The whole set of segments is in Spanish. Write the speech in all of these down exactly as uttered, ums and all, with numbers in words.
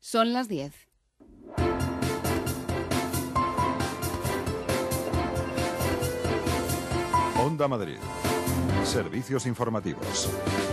Son las diez. Onda Madrid. Servicios informativos.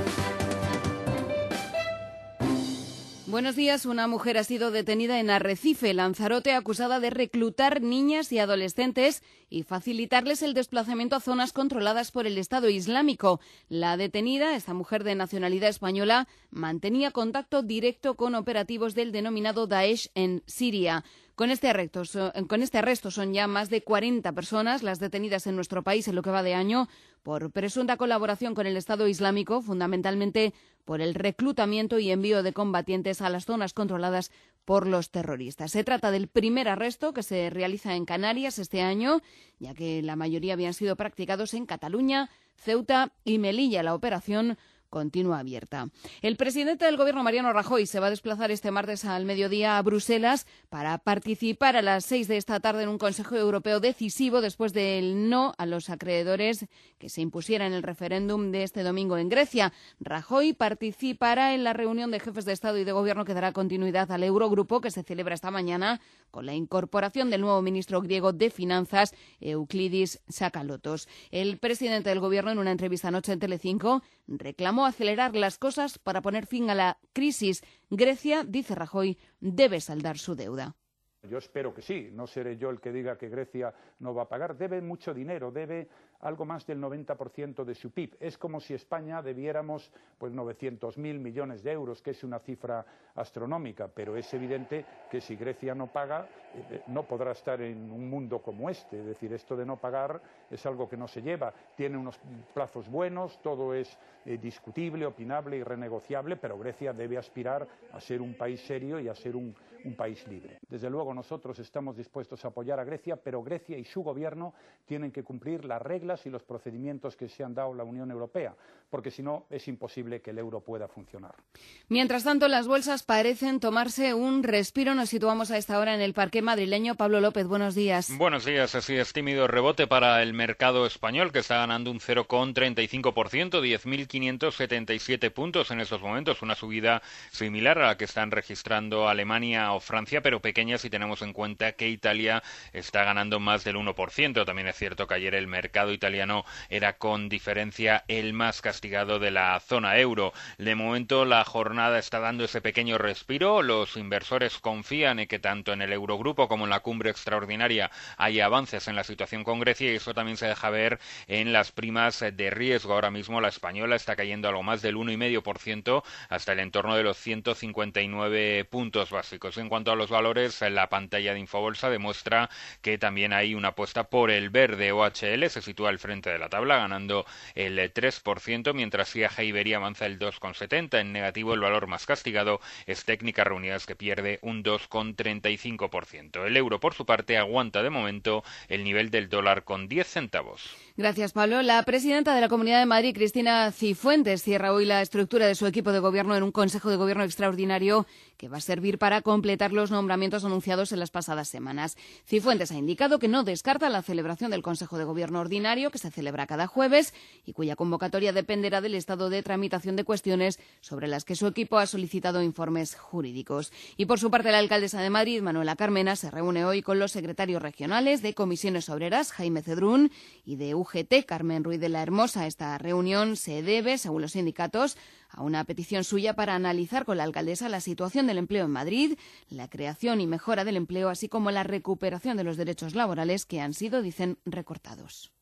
Buenos días. Una mujer ha sido detenida en Arrecife, Lanzarote, acusada de reclutar niñas y adolescentes y facilitarles el desplazamiento a zonas controladas por el Estado Islámico. La detenida, esta mujer de nacionalidad española, mantenía contacto directo con operativos del denominado Daesh en Siria. Con este, arresto, con este arresto son ya más de cuarenta personas las detenidas en nuestro país en lo que va de año por presunta colaboración con el Estado Islámico, fundamentalmente por el reclutamiento y envío de combatientes a las zonas controladas por los terroristas. Se trata del primer arresto que se realiza en Canarias este año, ya que la mayoría habían sido practicados en Cataluña, Ceuta y Melilla. La operación continúa abierta. El presidente del Gobierno, Mariano Rajoy, se va a desplazar este martes al mediodía a Bruselas para participar a las seis de esta tarde en un Consejo Europeo decisivo después del no a los acreedores que se impusiera en el referéndum de este domingo en Grecia. Rajoy participará en la reunión de jefes de Estado y de Gobierno que dará continuidad al Eurogrupo, que se celebra esta mañana con la incorporación del nuevo ministro griego de Finanzas, Euclidis Tsakalotos. El presidente del Gobierno, en una entrevista anoche en Telecinco, reclamó acelerar las cosas para poner fin a la crisis. Grecia, dice Rajoy, debe saldar su deuda. Yo espero que sí, no seré yo el que diga que Grecia no va a pagar. Debe mucho dinero, debe algo más del noventa por ciento de su P I B. Es como si España debiéramos pues novecientos mil millones de euros, que es una cifra astronómica, pero es evidente que si Grecia no paga, eh, no podrá estar en un mundo como este. Es decir, esto de no pagar es algo que no se lleva. Tiene unos plazos buenos, todo es eh, discutible, opinable y renegociable, pero Grecia debe aspirar a ser un país serio y a ser un, un país libre. Desde luego nosotros estamos dispuestos a apoyar a Grecia, pero Grecia y su gobierno tienen que cumplir las reglas y los procedimientos que se han dado la Unión Europea, porque si no es imposible que el euro pueda funcionar. Mientras tanto, las bolsas parecen tomarse un respiro. Nos situamos a esta hora en el parqué madrileño. Pablo López, buenos días. Buenos días. Así es, tímido rebote para el mercado español, que está ganando un cero coma treinta y cinco por ciento, diez mil quinientos setenta y siete puntos en estos momentos, una subida similar a la que están registrando Alemania o Francia, pero pequeña si tenemos en cuenta que Italia está ganando más del uno por ciento. También es cierto que ayer el mercado italiano era con diferencia el más castigado de la zona euro. De momento la jornada está dando ese pequeño respiro. Los inversores confían en que tanto en el Eurogrupo como en la cumbre extraordinaria haya avances en la situación con Grecia, y eso también se deja ver en las primas de riesgo. Ahora mismo la española está cayendo algo más del uno coma cinco por ciento hasta el entorno de los ciento cincuenta y nueve puntos básicos. En cuanto a los valores, la pantalla de Infobolsa demuestra que también hay una apuesta por el verde. O H L se sitúa al frente de la tabla ganando el tres por ciento, mientras I A G Iberia avanza el dos coma setenta por ciento. En negativo, el valor más castigado es Técnicas Reunidas, que pierde un dos coma treinta y cinco por ciento. El euro, por su parte, aguanta de momento el nivel del dólar con diez centavos. Gracias, Pablo. La presidenta de la Comunidad de Madrid, Cristina Cifuentes, cierra hoy la estructura de su equipo de gobierno en un Consejo de Gobierno extraordinario que va a servir para completar los nombramientos anunciados en las pasadas semanas. Cifuentes ha indicado que no descarta la celebración del Consejo de Gobierno ordinario, que se celebra cada jueves y cuya convocatoria dependerá del estado de tramitación de cuestiones sobre las que su equipo ha solicitado informes jurídicos. Y por su parte, la alcaldesa de Madrid, Manuela Carmena, se reúne hoy con los secretarios regionales de Comisiones Obreras, Jaime Cedrún, y de U G T, Carmen Ruiz de la Hermosa. Esta reunión se debe, según los sindicatos, a una petición suya para analizar con la alcaldesa la situación del empleo en Madrid, la creación y mejora del empleo, así como la recuperación de los derechos laborales que han sido, dicen, recortados.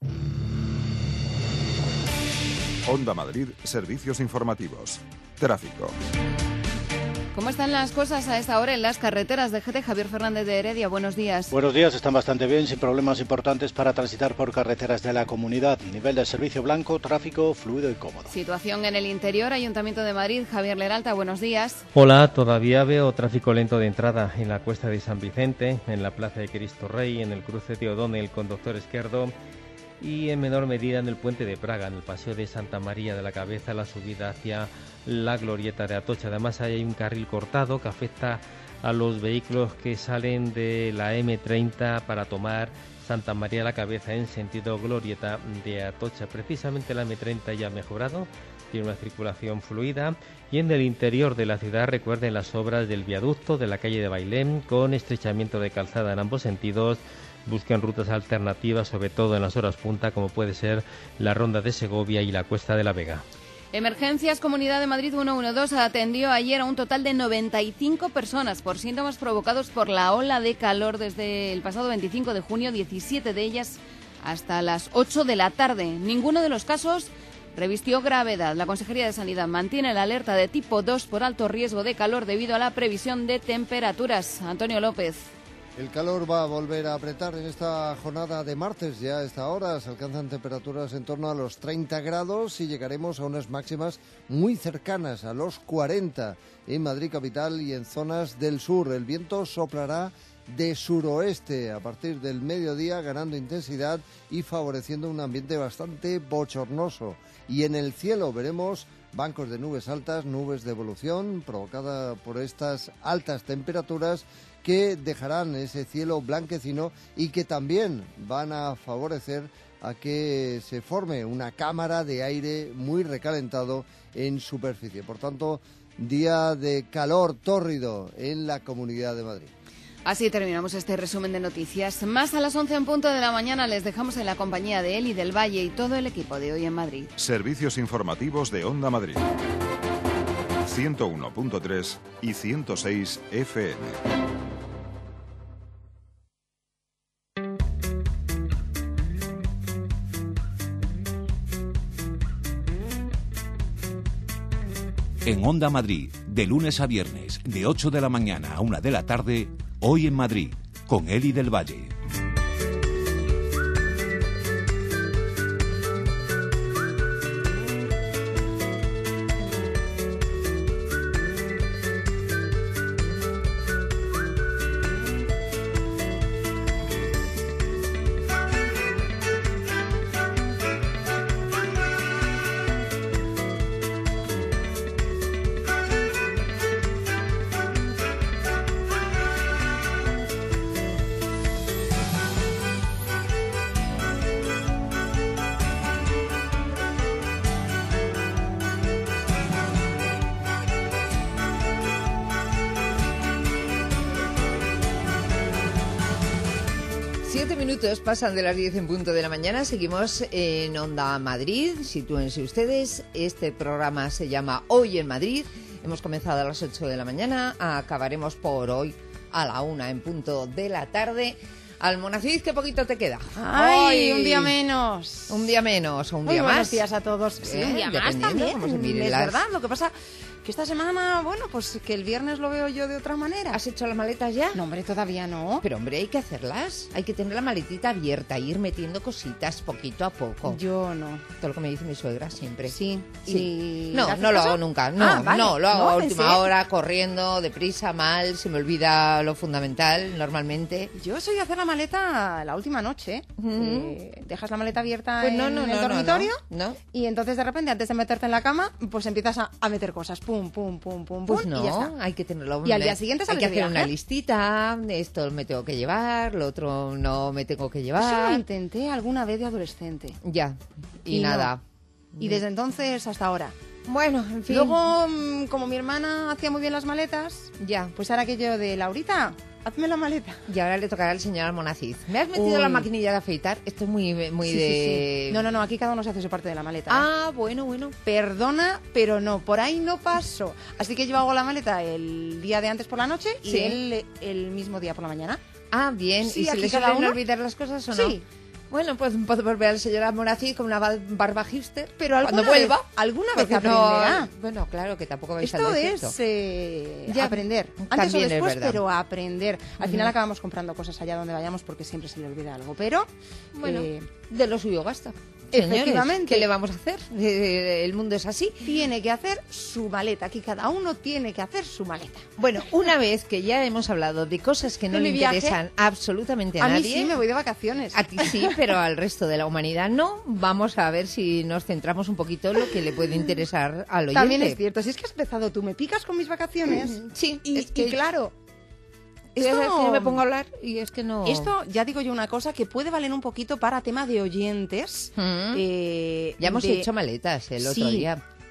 Onda Madrid, servicios informativos. Tráfico. ¿Cómo están las cosas a esta hora en las carreteras de G T? Javier Fernández de Heredia, buenos días. Buenos días, están bastante bien, sin problemas importantes para transitar por carreteras de la comunidad. Nivel de servicio blanco, tráfico fluido y cómodo. Situación en el interior, Ayuntamiento de Madrid, Javier Leralta, buenos días. Hola, todavía veo tráfico lento de entrada en la Cuesta de San Vicente, en la Plaza de Cristo Rey, en el cruce de O'Donnell con Doctor Esquerdo, y en menor medida en el Puente de Praga, en el Paseo de Santa María de la Cabeza, la subida hacia la Glorieta de Atocha. Además hay un carril cortado que afecta a los vehículos que salen de la eme treinta para tomar Santa María de la Cabeza en sentido Glorieta de Atocha. Precisamente la eme treinta ya ha mejorado tiene una circulación fluida. Y en el interior de la ciudad, recuerden las obras del viaducto de la calle de Bailén, con estrechamiento de calzada en ambos sentidos. Busquen rutas alternativas, sobre todo en las horas punta, como puede ser la Ronda de Segovia y la Cuesta de la Vega. Emergencias Comunidad de Madrid ciento doce atendió ayer a un total de noventa y cinco personas por síntomas provocados por la ola de calor desde el pasado veinticinco de junio, diecisiete de ellas hasta las ocho de la tarde. Ninguno de los casos revistió gravedad. La Consejería de Sanidad mantiene la alerta de tipo dos por alto riesgo de calor debido a la previsión de temperaturas. Antonio López. El calor va a volver a apretar en esta jornada de martes. Ya a esta hora se alcanzan temperaturas en torno a los treinta grados y llegaremos a unas máximas muy cercanas a los cuarenta en Madrid capital y en zonas del sur. El viento soplará de suroeste a partir del mediodía, ganando intensidad y favoreciendo un ambiente bastante bochornoso. Y en el cielo veremos bancos de nubes altas, nubes de evolución provocada por estas altas temperaturas que dejarán ese cielo blanquecino y que también van a favorecer a que se forme una cámara de aire muy recalentado en superficie. Por tanto, día de calor tórrido en la Comunidad de Madrid. Así terminamos este resumen de noticias. Más a las once en punto de la mañana les dejamos en la compañía de Eli del Valle y todo el equipo de Hoy en Madrid. Servicios informativos de Onda Madrid. ciento uno punto tres y ciento seis F M. En Onda Madrid, de lunes a viernes, de ocho de la mañana a una de la tarde, Hoy en Madrid, con Eli del Valle. Minutos pasan de las diez en punto de la mañana. Seguimos en Onda Madrid. Sitúense ustedes. Este programa se llama Hoy en Madrid. Hemos comenzado a las ocho de la mañana. Acabaremos por hoy a la una en punto de la tarde. Almonacid, ¿qué poquito te queda? ¡Ay! Un día menos. Un día menos o un Muy día más. Buenos días a todos. Sí, ¿Eh? un día más también. Como se mire es las... verdad. Lo que pasa que esta semana, bueno, pues que el viernes lo veo yo de otra manera. ¿Has hecho las maletas ya? No, hombre, todavía no. Pero, hombre, hay que hacerlas. Hay que tener la maletita abierta, ir metiendo cositas poquito a poco. Yo no. Todo lo que me dice mi suegra siempre. Sí. Sí. ¿Y no, no lo hago nunca. No, ah, vale. no, lo hago no, a última hora, corriendo, deprisa, mal. Se me olvida lo fundamental, normalmente. Yo soy de hacer la maleta la última noche. Uh-huh. eh, dejas la maleta abierta pues no, en no, el no, dormitorio. No, no. Y entonces, de repente, antes de meterte en la cama, pues empiezas a, a meter cosas. Pum, pum, pum, pum, Pues pum. no, y ya está. hay que tenerlo. Y al día siguiente hay que hacer viaje. una listita. Esto me tengo que llevar, lo otro no me tengo que llevar. Eso lo intenté alguna vez de adolescente. Ya, y, y nada. No. Y desde entonces hasta ahora. Bueno, en fin. Luego, como mi hermana hacía muy bien las maletas, ya, pues ahora aquello de Laurita, hazme la maleta. Y ahora le tocará al señor Almonacid. ¿Me has metido Uy. la maquinilla de afeitar? Esto es muy, muy sí, de... Sí, sí. No, no, no, aquí cada uno se hace su parte de la maleta. Ah, ¿eh? bueno, bueno. Perdona, pero no, por ahí no paso. Así que yo hago la maleta el día de antes por la noche y sí. él el mismo día por la mañana. Ah, bien. Sí, ¿y si aquí le cada suelen uno olvidar las cosas o no? Sí. Bueno, pues podemos ver al señor Almonacid con una barba hipster. Pero alguna cuando vuelva, vez, alguna vez porque aprenderá. No, bueno, claro, que tampoco vais Esto al es desierto. eh, Ya, aprender. Antes o también es después, verdad. pero aprender. Al Ujú. final acabamos comprando cosas allá donde vayamos porque siempre se le olvida algo. Pero, Bueno, eh, de lo suyo gasta. Señores, efectivamente. ¿qué le vamos a hacer? Eh, El mundo es así. tiene que hacer su maleta. Aquí cada uno tiene que hacer su maleta. Bueno, una vez que ya hemos hablado de cosas que no ¿De le mi viaje? interesan absolutamente a, A mí nadie. sí, me voy de vacaciones. A ti sí, pero al resto de la humanidad no. Vamos a ver si nos centramos un poquito en lo que le puede interesar al oyente. También es cierto. Si es que has empezado tú, me picas con mis vacaciones. Sí, Y, es que, y claro, esto... esto, es que yo me pongo a hablar y es que no... esto ya digo yo una cosa que puede valer un poquito para tema de oyentes. Mm. eh, Ya hemos de- hecho maletas el otro Sí. día.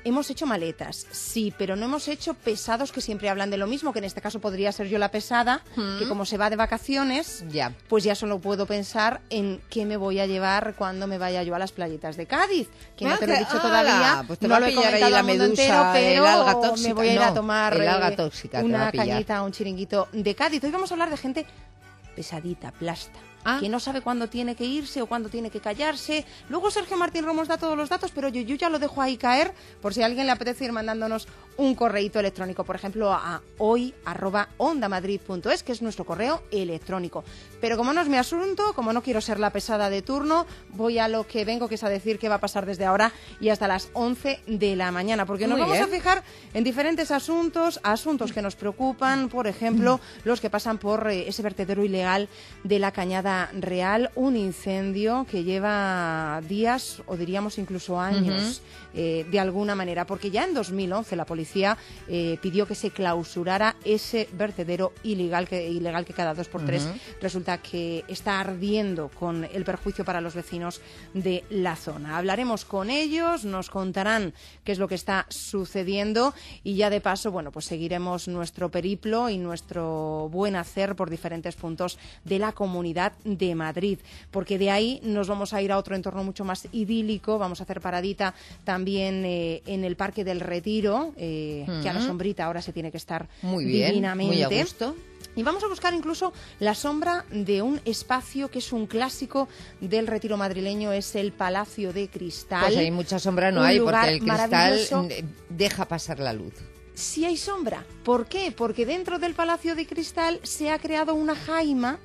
hemos hecho maletas, sí, pero no hemos hecho pesados que siempre hablan de lo mismo, que en este caso podría ser yo la pesada, mm. que como se va de vacaciones, ya. pues ya solo puedo pensar en qué me voy a llevar cuando me vaya yo a las playitas de Cádiz, que ah, no te lo he dicho todavía, pues te no va lo a he pillar comentado ahí la al mundo medusa, entero, pero el alga tóxica, me voy a ir no, a tomar el alga tóxica, una te va a cañita, un chiringuito de Cádiz. Hoy vamos a hablar de gente pesadita, plasta. Ah. Que no sabe cuándo tiene que irse o cuándo tiene que callarse. Luego Sergio Martín Romos da todos los datos, pero yo, yo ya lo dejo ahí caer por si a alguien le apetece ir mandándonos un correíto electrónico, por ejemplo, a hoy arroba ondamadrid punto es, que es nuestro correo electrónico. Pero como no es mi asunto, como no quiero ser la pesada de turno, voy a lo que vengo, que es a decir qué va a pasar desde ahora y hasta las once de la mañana, porque nos Muy vamos bien. a fijar en diferentes asuntos, asuntos que nos preocupan, por ejemplo, los que pasan por eh, ese vertedero ilegal de la Cañada Real, un incendio que lleva días o diríamos incluso años, uh-huh. eh, de alguna manera, porque ya en dos mil once la policía eh, pidió que se clausurara ese vertedero ilegal que, ilegal que cada dos por tres uh-huh. resulta que está ardiendo, con el perjuicio para los vecinos de la zona. Hablaremos con ellos, nos contarán qué es lo que está sucediendo y ya de paso, bueno, pues seguiremos nuestro periplo y nuestro buen hacer por diferentes puntos de la Comunidad de Madrid, porque de ahí nos vamos a ir a otro entorno mucho más idílico. Vamos a hacer paradita también eh, en el Parque del Retiro, eh, uh-huh. que a la sombrita ahora se tiene que estar muy bien, divinamente. Muy a gusto. Y vamos a buscar incluso la sombra de un espacio que es un clásico del Retiro madrileño, es el Palacio de Cristal. Pues hay mucha sombra, no hay, porque el cristal deja pasar la luz. Sí hay sombra. ¿Por qué? Porque dentro del Palacio de Cristal se ha creado una jaima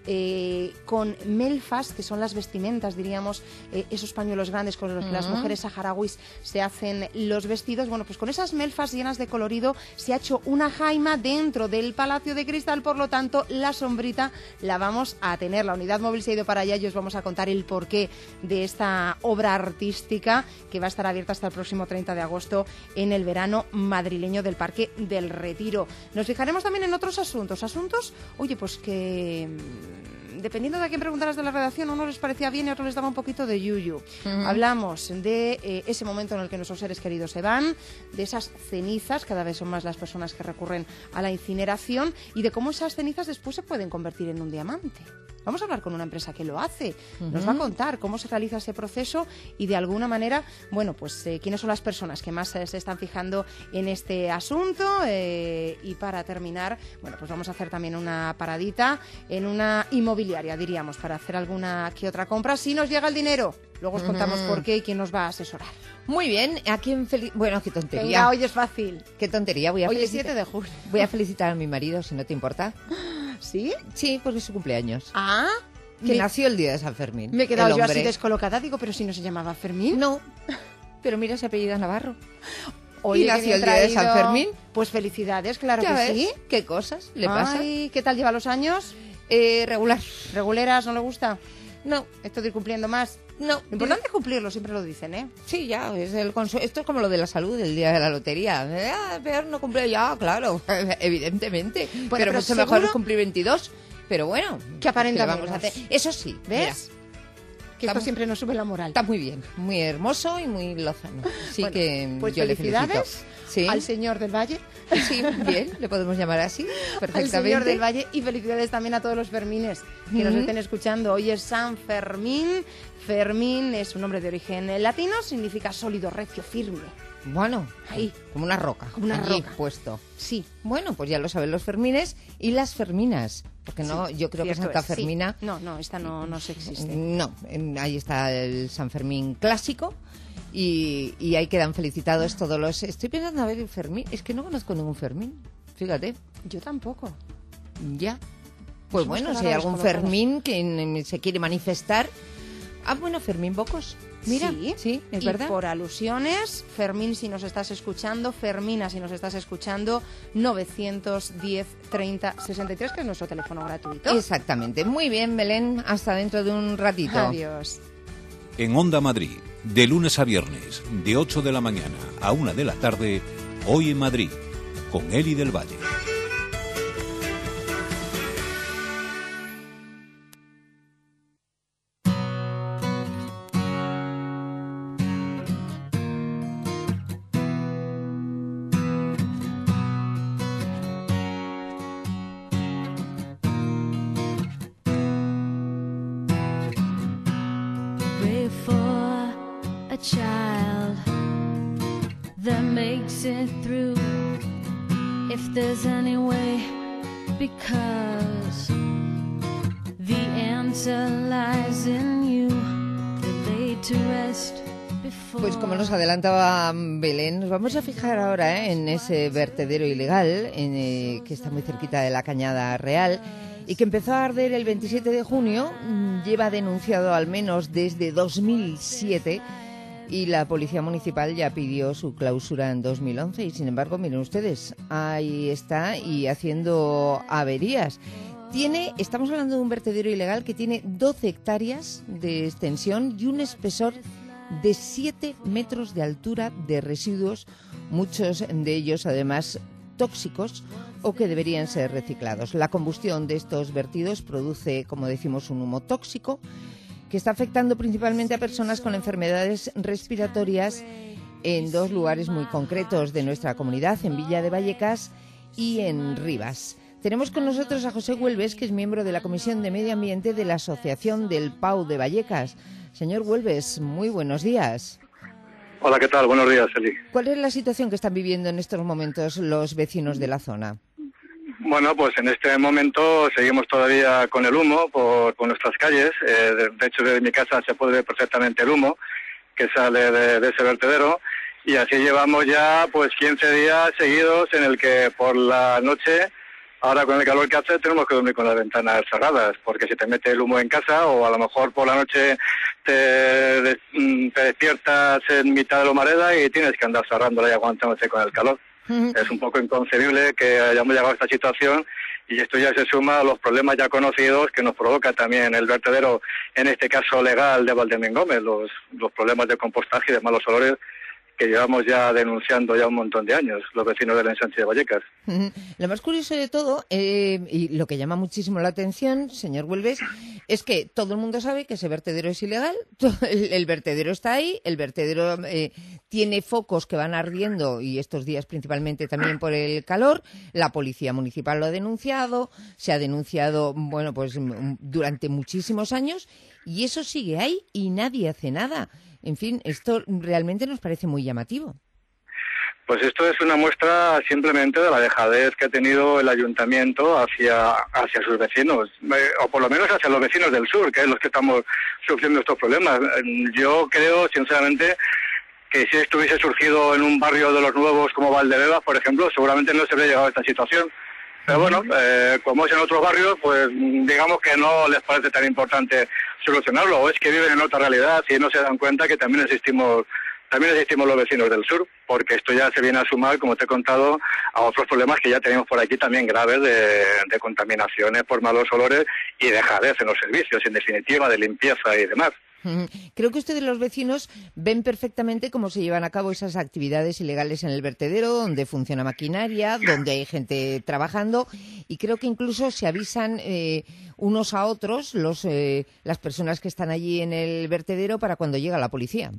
Eh, con melfas, que son las vestimentas, diríamos, eh, esos pañuelos grandes con los que uh-huh. las mujeres saharauis se hacen los vestidos. Bueno, pues con esas melfas llenas de colorido se ha hecho una jaima dentro del Palacio de Cristal, por lo tanto la sombrita la vamos a tener. La unidad móvil se ha ido para allá y os vamos a contar el porqué de esta obra artística que va a estar abierta hasta el próximo treinta de agosto en el verano madrileño del Parque del Retiro. Nos fijaremos también en otros asuntos, asuntos, oye, pues que dependiendo de a quién preguntaras de la redacción, a uno les parecía bien y a otros les daba un poquito de yuyu. Uh-huh. Hablamos de eh, ese momento en el que nuestros seres queridos se van, de esas cenizas, cada vez son más las personas que recurren a la incineración, y de cómo esas cenizas después se pueden convertir en un diamante. Vamos a hablar con una empresa que lo hace, uh-huh. nos va a contar cómo se realiza ese proceso y de alguna manera, bueno, pues eh, quiénes son las personas que más eh, se están fijando en este asunto. Eh, y para terminar, bueno, pues vamos a hacer también una paradita en una inmobiliaria, diríamos, para hacer alguna que otra compra, si nos llega el dinero. Luego os contamos uh-huh. por qué y quién nos va a asesorar. Muy bien, ¿a quién fel- Bueno, qué tontería. Venga, hoy es fácil. Qué tontería. Voy a hoy felicitar... es siete de julio. Voy a felicitar a mi marido, si no te importa. ¿Sí? Sí, porque es su cumpleaños. Ah, que me... nació el día de San Fermín. Me he quedado yo así descolocada, digo, pero si no se llamaba Fermín. No, pero mira, se apellida Navarro. Oye, y nació el día de San Fermín. Pues felicidades, claro ¿Ya que ves? sí. ¿Qué cosas le Ay, pasa? ¿qué tal lleva los años? Eh, regular. ¿Reguleras? ¿No le gusta? No. ¿Esto de ir cumpliendo más? No. Lo importante es cumplirlo, siempre lo dicen, ¿eh? Sí, ya, es el consu- esto es como lo de la salud, el día de la lotería. Ah, peor no cumple ya, claro, evidentemente. Bueno, pero, pero mucho seguro... mejor es cumplir veintidós. Pero bueno, que aparenta vamos a hacer. Eso sí, ¿ves? Mira, que esto siempre nos sube la moral. Está muy bien, muy hermoso y muy lozano. Así bueno, que pues yo le felicito. ¿Sí? Al señor del Valle. Sí, bien, le podemos llamar así, perfectamente. Al señor del Valle, y felicidades también a todos los Fermines que mm-hmm. nos estén escuchando. Hoy es San Fermín. Fermín es un nombre de origen latino, significa sólido, recio, firme. Bueno, ahí, como una roca, como una allí roca puesto. Sí. Bueno, pues ya lo saben los Fermines y las Ferminas, porque no, sí, yo creo que Santa es, Fermina. Sí. No, no, esta no, no se existe. No, ahí está el San Fermín clásico. Y, y ahí quedan felicitados todos los... Estoy pensando a ver el Fermín. Es que no conozco ningún Fermín, fíjate. Yo tampoco. Ya. Pues Somos bueno, si hay algún Fermín que se quiere manifestar... Ah, bueno, Fermín Bocos. Mira, sí, sí, es y verdad. Por alusiones, Fermín, si nos estás escuchando, Fermina, si nos estás escuchando, novecientos diez treinta sesenta y tres, que es nuestro teléfono gratuito. Exactamente. Muy bien, Belén. Hasta dentro de un ratito. Adiós. En Onda Madrid, de lunes a viernes, de ocho de la mañana a una de la tarde, Hoy en Madrid, con Eli del Valle. child that makes it through. If there's any way, because the answer lies in you. You're laid to rest. Pues como nos adelantaba Belén, nos vamos a fijar ahora ¿eh? en ese vertedero ilegal en, eh, que está muy cerquita de la Cañada Real y que empezó a arder el veintisiete de junio, lleva denunciado al menos desde dos mil siete y la Policía Municipal ya pidió su clausura en dos mil once y sin embargo, miren ustedes, ahí está y haciendo averías. Tiene, estamos hablando de un vertedero ilegal que tiene doce hectáreas de extensión y un espesor de siete metros de altura de residuos, muchos de ellos además tóxicos o que deberían ser reciclados. La combustión de estos vertidos produce, como decimos, un humo tóxico que está afectando principalmente a personas con enfermedades respiratorias en dos lugares muy concretos de nuestra comunidad, en Villa de Vallecas y en Rivas. Tenemos con nosotros a José Huelves, que es miembro de la Comisión de Medio Ambiente de la Asociación del Pau de Vallecas. Señor Huelves, muy buenos días. Hola, ¿qué tal? Buenos días, Eli. ¿Cuál es la situación que están viviendo en estos momentos los vecinos de la zona? Bueno, pues en este momento seguimos todavía con el humo por, por nuestras calles. Eh, de, de hecho, desde mi casa se puede ver perfectamente el humo que sale de, de ese vertedero. Y así llevamos ya pues quince días seguidos en el que por la noche, ahora con el calor que hace, tenemos que dormir con las ventanas cerradas, porque si te mete el humo en casa o a lo mejor por la noche te, te despiertas en mitad de la humareda y tienes que andar cerrándola y aguantándote con el calor. Uh-huh. Es un poco inconcebible que hayamos llegado a esta situación y esto ya se suma a los problemas ya conocidos que nos provoca también el vertedero, en este caso legal, de Valdemín Gómez, los, los problemas de compostaje y de malos olores que llevamos ya denunciando ya un montón de años, los vecinos del ensanche de Vallecas. Uh-huh. Lo más curioso de todo, eh, y lo que llama muchísimo la atención, señor Huelves, es que todo el mundo sabe que ese vertedero es ilegal, el, el vertedero está ahí, el vertedero eh, tiene focos que van ardiendo, y estos días principalmente también por el calor, la Policía Municipal lo ha denunciado, se ha denunciado, bueno, pues durante muchísimos años, y eso sigue ahí y nadie hace nada. En fin, esto realmente nos parece muy llamativo. Pues esto es una muestra simplemente de la dejadez que ha tenido el ayuntamiento hacia, hacia sus vecinos, o por lo menos hacia los vecinos del sur, que es los que estamos sufriendo estos problemas. Yo creo, sinceramente, que si esto hubiese surgido en un barrio de los nuevos como Valdebebas, por ejemplo, seguramente no se habría llegado a esta situación. Pero bueno, eh, como es en otros barrios, pues digamos que no les parece tan importante solucionarlo, o es que viven en otra realidad y no se dan cuenta que también existimos también existimos los vecinos del sur, porque esto ya se viene a sumar, como te he contado, a otros problemas que ya tenemos por aquí también graves de, de contaminaciones por malos olores y dejadez en los servicios, en definitiva, de limpieza y demás. Creo que ustedes los vecinos ven perfectamente cómo se llevan a cabo esas actividades ilegales en el vertedero, donde funciona maquinaria, donde hay gente trabajando y creo que incluso se avisan eh, unos a otros los, eh, las personas que están allí en el vertedero para cuando llega la policía.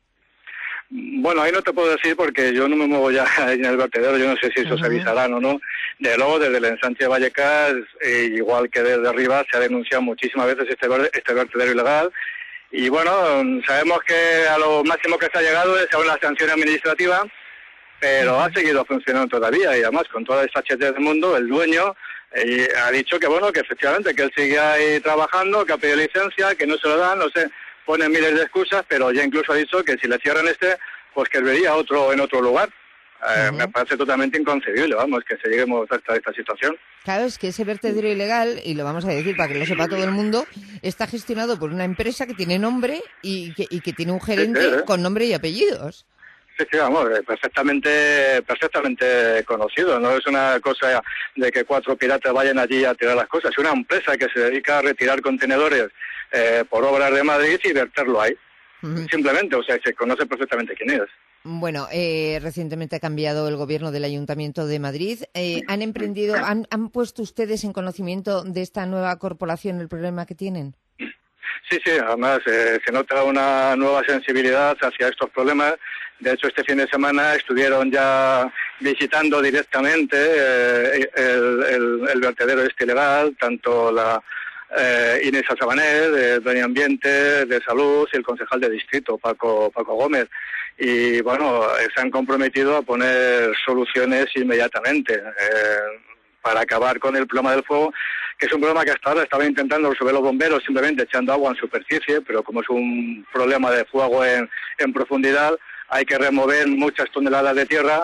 Bueno, ahí no te puedo decir porque yo no me muevo ya en el vertedero, yo no sé si eso uh-huh. se avisarán o no. De luego, desde el ensanche de Vallecas, eh, igual que desde arriba, se ha denunciado muchísimas veces este, este vertedero ilegal. Y bueno, sabemos que a lo máximo que se ha llegado es a una sanción administrativa, pero ha seguido funcionando todavía y además con toda esa chetez del mundo, el dueño eh, ha dicho que bueno, que efectivamente que él sigue ahí trabajando, que ha pedido licencia, que no se lo dan, no sé, ponen miles de excusas, pero ya incluso ha dicho que si le cierran este, pues que vería otro en otro lugar. Eh, uh-huh. Me parece totalmente inconcebible, vamos, que se lleguemos hasta esta situación. Claro, es que ese vertedero ilegal, y lo vamos a decir para que lo sepa todo el mundo, está gestionado por una empresa que tiene nombre y que, y que tiene un gerente sí, sí, ¿eh? con nombre y apellidos. Sí, sí, vamos, perfectamente, perfectamente conocido. No es una cosa de que cuatro piratas vayan allí a tirar las cosas. Es una empresa que se dedica a retirar contenedores eh, por obras de Madrid y verterlo ahí. Uh-huh. Simplemente, o sea, se conoce perfectamente quién es. Bueno, eh, recientemente ha cambiado el gobierno del Ayuntamiento de Madrid. Eh, ¿Han emprendido, han, han puesto ustedes en conocimiento de esta nueva corporación el problema que tienen? Sí, sí, además eh, se nota una nueva sensibilidad hacia estos problemas. De hecho, este fin de semana estuvieron ya visitando directamente eh, el, el, el vertedero este ilegal, tanto la, eh, Inés Sabané, de Medio Ambiente, de Salud, y el concejal de distrito, Paco, Paco Gómez. Y bueno, se han comprometido a poner soluciones inmediatamente eh, para acabar con el problema del fuego, que es un problema que hasta ahora estaban intentando resolver los bomberos simplemente echando agua en superficie, pero como es un problema de fuego en, en profundidad, hay que remover muchas toneladas de tierra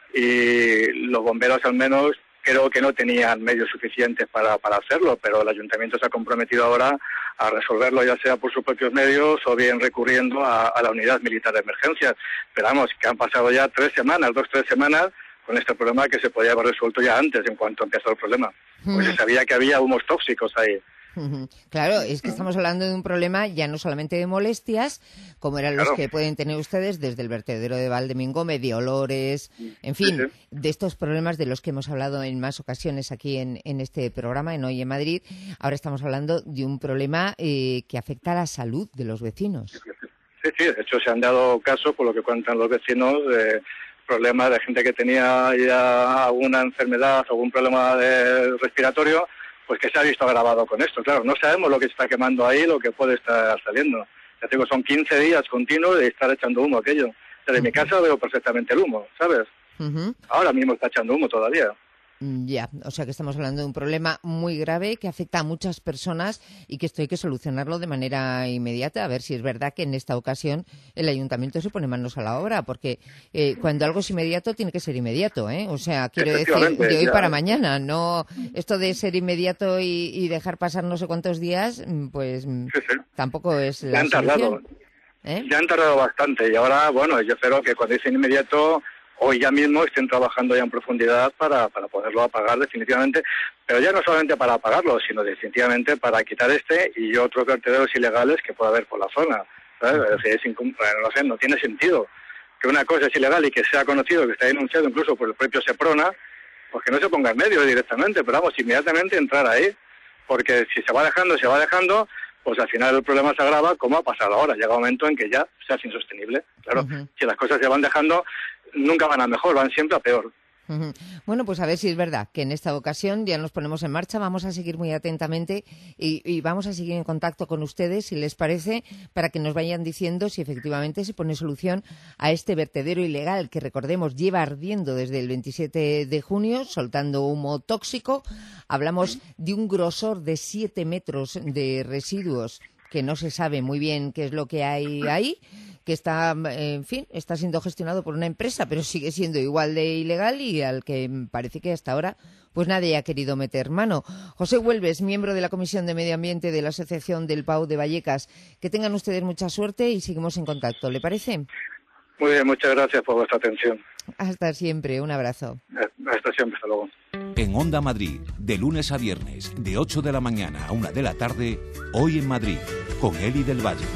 y los bomberos al menos creo que no tenían medios suficientes para, para hacerlo, pero el ayuntamiento se ha comprometido ahora a resolverlo, ya sea por sus propios medios o bien recurriendo a, a la unidad militar de emergencias. Pero vamos, que han pasado ya tres semanas, dos, tres semanas, con este problema que se podía haber resuelto ya antes, en cuanto empezó el problema. Pues se sabía que había humos tóxicos ahí. Claro, es que estamos hablando de un problema ya no solamente de molestias, como eran los Claro. que pueden tener ustedes desde el vertedero de Valdemingome, de olores, en fin, Sí, sí. de estos problemas de los que hemos hablado en más ocasiones aquí en, en este programa, en Hoy en Madrid. Ahora estamos hablando de un problema eh, que afecta a la salud de los vecinos. Sí, sí, de hecho se han dado casos, por lo que cuentan los vecinos, de problemas de gente que tenía ya alguna enfermedad, algún problema de respiratorio, pues que se ha visto agravado con esto. Claro, no sabemos lo que se está quemando ahí, lo que puede estar saliendo. Ya te digo, son quince días continuos de estar echando humo aquello. Desde mi casa veo perfectamente el humo, ¿sabes? Uh-huh. Ahora mismo está echando humo todavía. Ya, o sea que estamos hablando de un problema muy grave que afecta a muchas personas y que esto hay que solucionarlo de manera inmediata. A ver si es verdad que en esta ocasión el ayuntamiento se pone manos a la obra, porque eh, cuando algo es inmediato tiene que ser inmediato, ¿eh? O sea, quiero decir, de hoy ya. para mañana, no esto de ser inmediato y, y dejar pasar no sé cuántos días, pues Sí, sí. tampoco es Ya la han tardado. solución. ¿Eh? Ya han tardado bastante y ahora, bueno, yo espero que cuando dicen inmediato, hoy ya mismo estén trabajando ya en profundidad para, para poderlo apagar definitivamente, pero ya no solamente para apagarlo, sino definitivamente para quitar este y otros vertederos ilegales que pueda haber por la zona. ¿Sabes? Es decir, es incum- no sé, no tiene sentido que una cosa es ilegal y que sea conocido, que está denunciado incluso por el propio Seprona, pues que no se ponga en medio directamente, pero vamos, inmediatamente entrar ahí, porque si se va dejando, se va dejando, pues al final el problema se agrava, como ha pasado ahora. Llega un momento en que ya se hace insostenible. Claro, Uh-huh. si las cosas se van dejando, nunca van a mejor, van siempre a peor. Ujú. Bueno, pues a ver si es verdad que en esta ocasión ya nos ponemos en marcha, vamos a seguir muy atentamente y, y vamos a seguir en contacto con ustedes, si les parece, para que nos vayan diciendo si efectivamente se pone solución a este vertedero ilegal que, recordemos, lleva ardiendo desde el veintisiete de junio, soltando humo tóxico. Hablamos de un grosor de siete metros de residuos que no se sabe muy bien qué es lo que hay ahí, que está, en fin, está siendo gestionado por una empresa, pero sigue siendo igual de ilegal y al que parece que hasta ahora pues nadie ha querido meter mano. José Huelves, miembro de la Comisión de Medio Ambiente de la Asociación del Pau de Vallecas. Que tengan ustedes mucha suerte y seguimos en contacto, ¿le parece? Muy bien, muchas gracias por vuestra atención. Hasta siempre, un abrazo. Hasta siempre, hasta luego. En Onda Madrid, de lunes a viernes, de ocho de la mañana a una de la tarde, Hoy en Madrid, con Eli del Valle.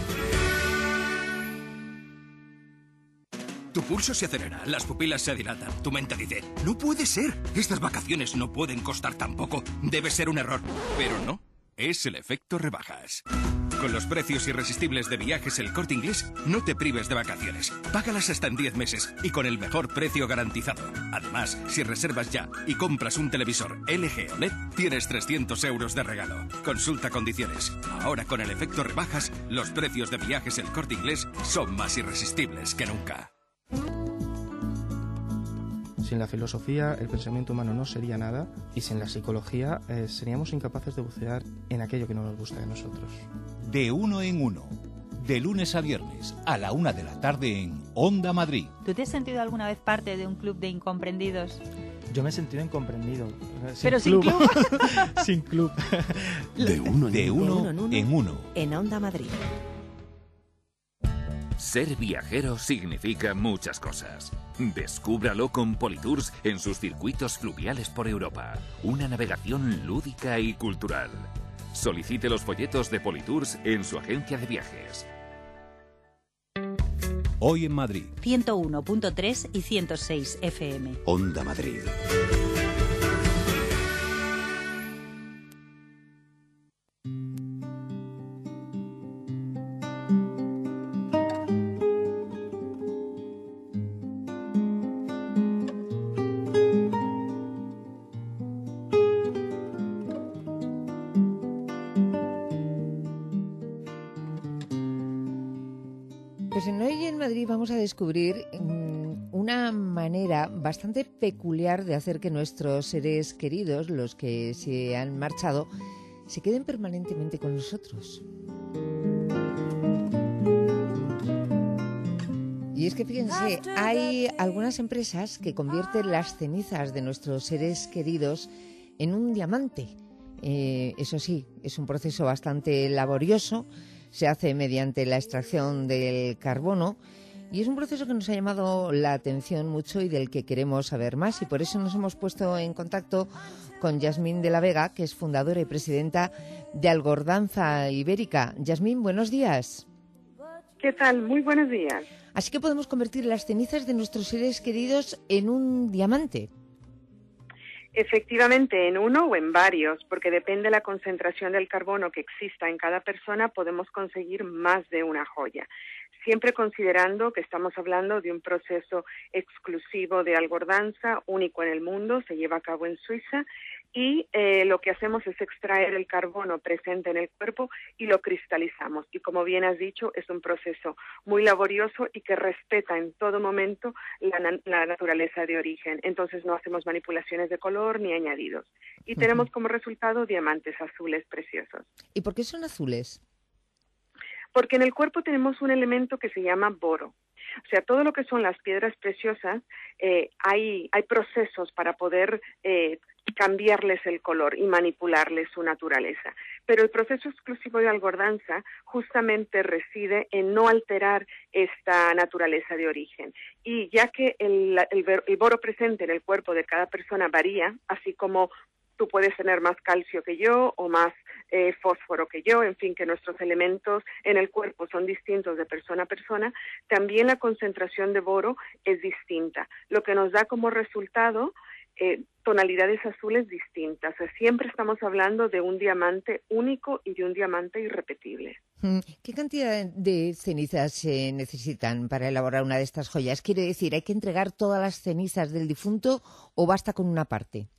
Tu pulso se acelera, las pupilas se dilatan, tu mente dice, no puede ser, estas vacaciones no pueden costar tan poco, debe ser un error. Pero no, es el efecto rebajas. Con los precios irresistibles de Viajes El Corte Inglés, no te prives de vacaciones. Págalas hasta en diez meses y con el mejor precio garantizado. Además, si reservas ya y compras un televisor L G O L E D, tienes trescientos euros de regalo. Consulta condiciones. Ahora con el efecto rebajas, los precios de Viajes El Corte Inglés son más irresistibles que nunca. Sin la filosofía, el pensamiento humano no sería nada, y sin la psicología, eh, seríamos incapaces de bucear en aquello que no nos gusta de nosotros. De uno en uno, de lunes a viernes, a la una de la tarde en Onda Madrid. ¿Tú te has sentido alguna vez parte de un club de incomprendidos? Yo me he sentido incomprendido. Pero sin club. Sin club. De uno en, De uno, uno en uno. en uno. En Onda Madrid. Ser viajero significa muchas cosas. Descúbralo con Politours en sus circuitos fluviales por Europa. Una navegación lúdica y cultural. Solicite los folletos de Politours en su agencia de viajes. Hoy en Madrid. ciento uno punto tres y ciento seis F M. Onda Madrid. Pues en Hoy en Madrid vamos a descubrir mmm, una manera bastante peculiar de hacer que nuestros seres queridos, los que se han marchado, se queden permanentemente con nosotros. Y es que fíjense, hay algunas empresas que convierten las cenizas de nuestros seres queridos en un diamante. Eh, eso sí, es un proceso bastante laborioso, se hace mediante la extracción del carbono y es un proceso que nos ha llamado la atención mucho y del que queremos saber más, y por eso nos hemos puesto en contacto con Yasmín de la Vega, que es fundadora y presidenta de Algordanza Ibérica. Yasmín, buenos días. ¿Qué tal? Muy buenos días. Así que podemos convertir las cenizas de nuestros seres queridos en un diamante. Efectivamente, en uno o en varios, porque depende de la concentración del carbono que exista en cada persona, podemos conseguir más de una joya. Siempre considerando que estamos hablando de un proceso exclusivo de Algordanza, único en el mundo, se lleva a cabo en Suiza, y eh, lo que hacemos es extraer el carbono presente en el cuerpo y lo cristalizamos. Y como bien has dicho, es un proceso muy laborioso y que respeta en todo momento la, la naturaleza de origen. Entonces no hacemos manipulaciones de color ni añadidos. Y uh-huh. tenemos como resultado diamantes azules preciosos. ¿Y por qué son azules? Porque en el cuerpo tenemos un elemento que se llama boro. O sea, todo lo que son las piedras preciosas, eh, hay, hay procesos para poder eh, cambiarles el color y manipularles su naturaleza. Pero el proceso exclusivo de Algordanza justamente reside en no alterar esta naturaleza de origen. Y ya que el, el, el boro presente en el cuerpo de cada persona varía, así como tú puedes tener más calcio que yo o más eh, fósforo que yo, en fin, que nuestros elementos en el cuerpo son distintos de persona a persona, también la concentración de boro es distinta, lo que nos da como resultado eh, tonalidades azules distintas. O sea, siempre estamos hablando de un diamante único y de un diamante irrepetible. ¿Qué cantidad de cenizas se necesitan para elaborar una de estas joyas? Quiere decir, ¿hay que entregar todas las cenizas del difunto o basta con una parte?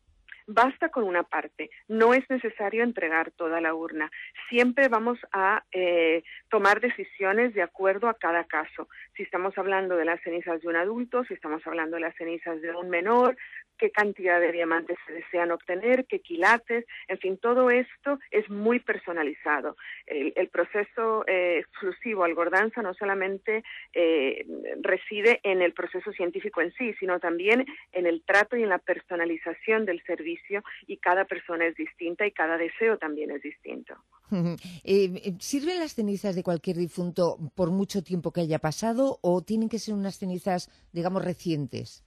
Basta con una parte, no es necesario entregar toda la urna. Siempre vamos a eh, tomar decisiones de acuerdo a cada caso. Si estamos hablando de las cenizas de un adulto, si estamos hablando de las cenizas de un menor, qué cantidad de diamantes se desean obtener, qué quilates, en fin, todo esto es muy personalizado. El, el proceso eh, exclusivo Algordanza no solamente eh, reside en el proceso científico en sí, sino también en el trato y en la personalización del servicio, y cada persona es distinta y cada deseo también es distinto. Eh, ¿Sirven las cenizas de cualquier difunto por mucho tiempo que haya pasado o tienen que ser unas cenizas, digamos, recientes?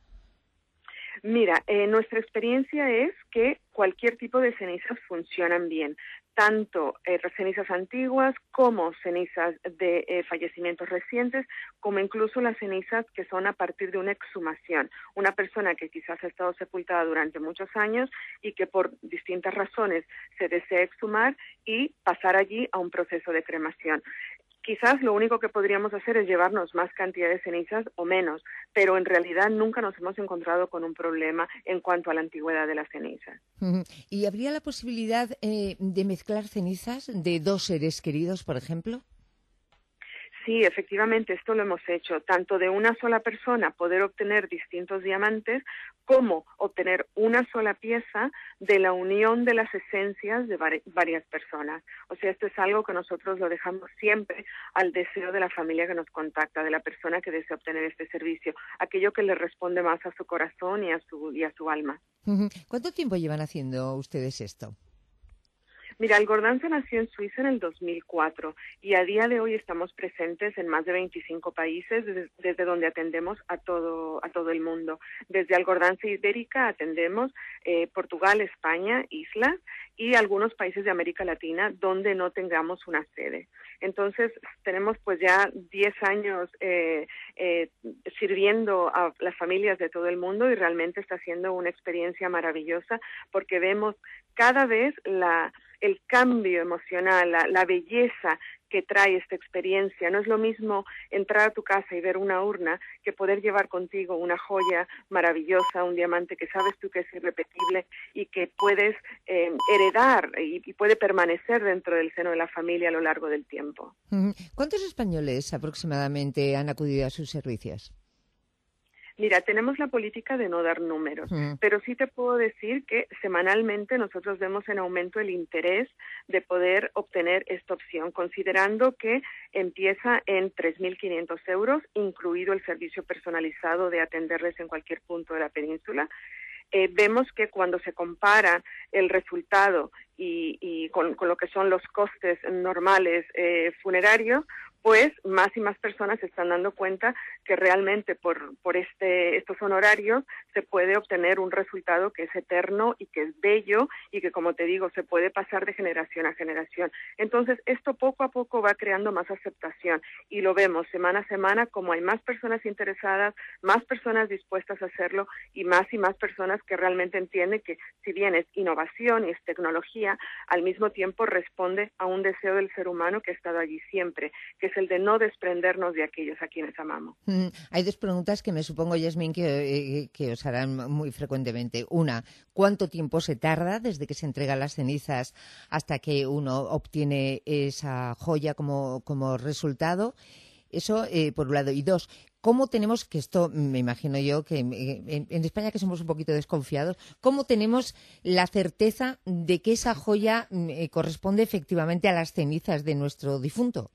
Mira, eh, nuestra experiencia es que cualquier tipo de cenizas funcionan bien, tanto eh, cenizas antiguas como cenizas de eh, fallecimientos recientes, como incluso las cenizas que son a partir de una exhumación. Una persona que quizás ha estado sepultada durante muchos años y que por distintas razones se desea exhumar y pasar allí a un proceso de cremación. Quizás lo único que podríamos hacer es llevarnos más cantidad de cenizas o menos, pero en realidad nunca nos hemos encontrado con un problema en cuanto a la antigüedad de las cenizas. ¿Y habría la posibilidad eh, de mezclar cenizas de dos seres queridos, por ejemplo? Sí, efectivamente, esto lo hemos hecho, tanto de una sola persona poder obtener distintos diamantes, como obtener una sola pieza de la unión de las esencias de vari- varias personas. O sea, esto es algo que nosotros lo dejamos siempre al deseo de la familia que nos contacta, de la persona que desea obtener este servicio, aquello que le responde más a su corazón y a su, y a su alma. ¿Cuánto tiempo llevan haciendo ustedes esto? Mira, Algordanza nació en Suiza en el dos mil cuatro y a día de hoy estamos presentes en más de veinticinco países desde, desde donde atendemos a todo a todo el mundo. Desde Algordanza Ibérica atendemos eh, Portugal, España, islas y algunos países de América Latina donde no tengamos una sede. Entonces, tenemos pues ya diez años eh, eh, sirviendo a las familias de todo el mundo y realmente está siendo una experiencia maravillosa porque vemos cada vez la el cambio emocional, la, la belleza que trae esta experiencia. No es lo mismo entrar a tu casa y ver una urna que poder llevar contigo una joya maravillosa, un diamante que sabes tú que es irrepetible y que puedes eh, heredar y, y puede permanecer dentro del seno de la familia a lo largo del tiempo. ¿Cuántos españoles aproximadamente han acudido a sus servicios? Mira, tenemos la política de no dar números, Mm. pero sí te puedo decir que semanalmente nosotros vemos en aumento el interés de poder obtener esta opción, considerando que empieza en tres mil quinientos euros, incluido el servicio personalizado de atenderles en cualquier punto de la península. Eh, vemos que cuando se compara el resultado y, y con, con lo que son los costes normales eh, funerarios, pues más y más personas se están dando cuenta que realmente por, por este, estos honorarios se puede obtener un resultado que es eterno y que es bello y que, como te digo, se puede pasar de generación a generación. Entonces, esto poco a poco va creando más aceptación y lo vemos semana a semana como hay más personas interesadas, más personas dispuestas a hacerlo y más y más personas que realmente entienden que si bien es innovación y es tecnología, al mismo tiempo responde a un deseo del ser humano que ha estado allí siempre, que es el de no desprendernos de aquellos a quienes amamos. Mm, hay dos preguntas que me supongo, Yasmín, que, eh, que os harán muy frecuentemente. Una, ¿cuánto tiempo se tarda desde que se entregan las cenizas hasta que uno obtiene esa joya como, como resultado? Eso, eh, por un lado. Y dos, ¿cómo tenemos, que esto me imagino yo, que en, en España que somos un poquito desconfiados, cómo tenemos la certeza de que esa joya eh, corresponde efectivamente a las cenizas de nuestro difunto?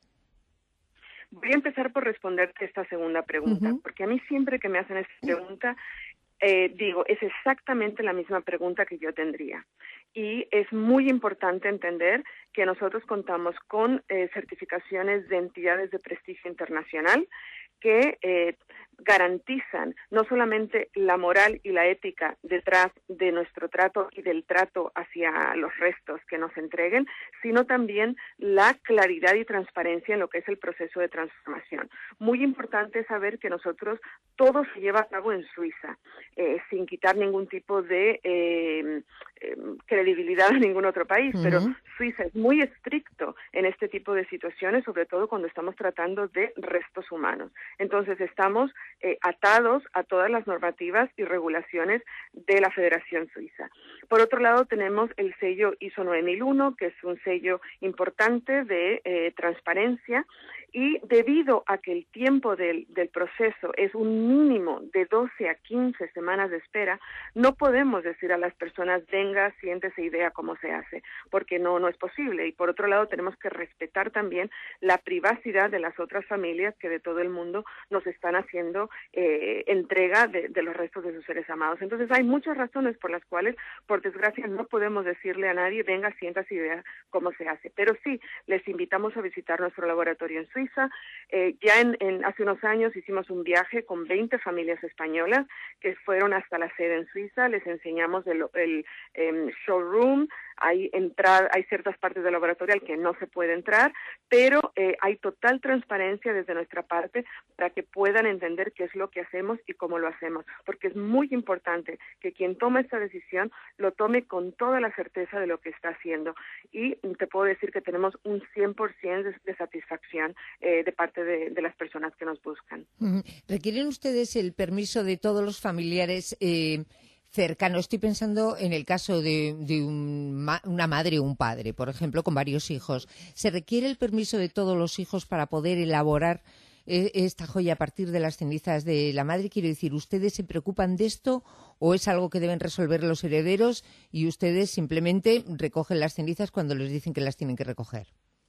Voy a empezar por responderte esta segunda pregunta, uh-huh. porque a mí siempre que me hacen esta pregunta, eh, digo, es exactamente la misma pregunta que yo tendría. Y es muy importante entender que nosotros contamos con eh, certificaciones de entidades de prestigio internacional que eh, garantizan no solamente la moral y la ética detrás de nuestro trato y del trato hacia los restos que nos entreguen, sino también la claridad y transparencia en lo que es el proceso de transformación. Muy importante saber que nosotros todo se lleva a cabo en Suiza, eh, sin quitar ningún tipo de eh, eh, credibilidad a ningún otro país, uh-huh. pero Suiza es muy estricto en este tipo de situaciones, sobre todo cuando estamos tratando de restos humanos. Entonces estamos eh, atados a todas las normativas y regulaciones de la Federación Suiza. Por otro lado, tenemos el sello I S O nueve mil uno, que es un sello importante de eh, transparencia, y debido a que el tiempo del, del proceso es un mínimo de doce a quince semanas de espera, no podemos decir a las personas, venga, siéntese y vea cómo se hace, porque no, no es posible. Y por otro lado, tenemos que respetar también la privacidad de las otras familias que de todo el mundo nos están haciendo eh, entrega de, de los restos de sus seres amados. Entonces, hay muchas razones por las cuales, por desgracia, no podemos decirle a nadie, venga, siéntese y vea cómo se hace. Pero sí, les invitamos a visitar nuestro laboratorio en Suiza. Eh, ya en, en hace unos años hicimos un viaje con veinte familias españolas que fueron hasta la sede en Suiza, les enseñamos el, el eh, showroom, hay, entrar, hay ciertas partes del laboratorio al que no se puede entrar, pero eh, hay total transparencia desde nuestra parte para que puedan entender qué es lo que hacemos y cómo lo hacemos, porque es muy importante que quien tome esta decisión lo tome con toda la certeza de lo que está haciendo. Y te puedo decir que tenemos un cien por ciento de, de satisfacción eh, de parte de, de las personas que nos buscan. Uh-huh. ¿Requieren ustedes el permiso de todos los familiares eh, cercanos? Estoy pensando en el caso de, de un ma- una madre o un padre, por ejemplo, con varios hijos. ¿Se requiere el permiso de todos los hijos para poder elaborar eh, esta joya a partir de las cenizas de la madre? Quiero decir, ¿ustedes se preocupan de esto o es algo que deben resolver los herederos y ustedes simplemente recogen las cenizas cuando les dicen que las tienen que recoger?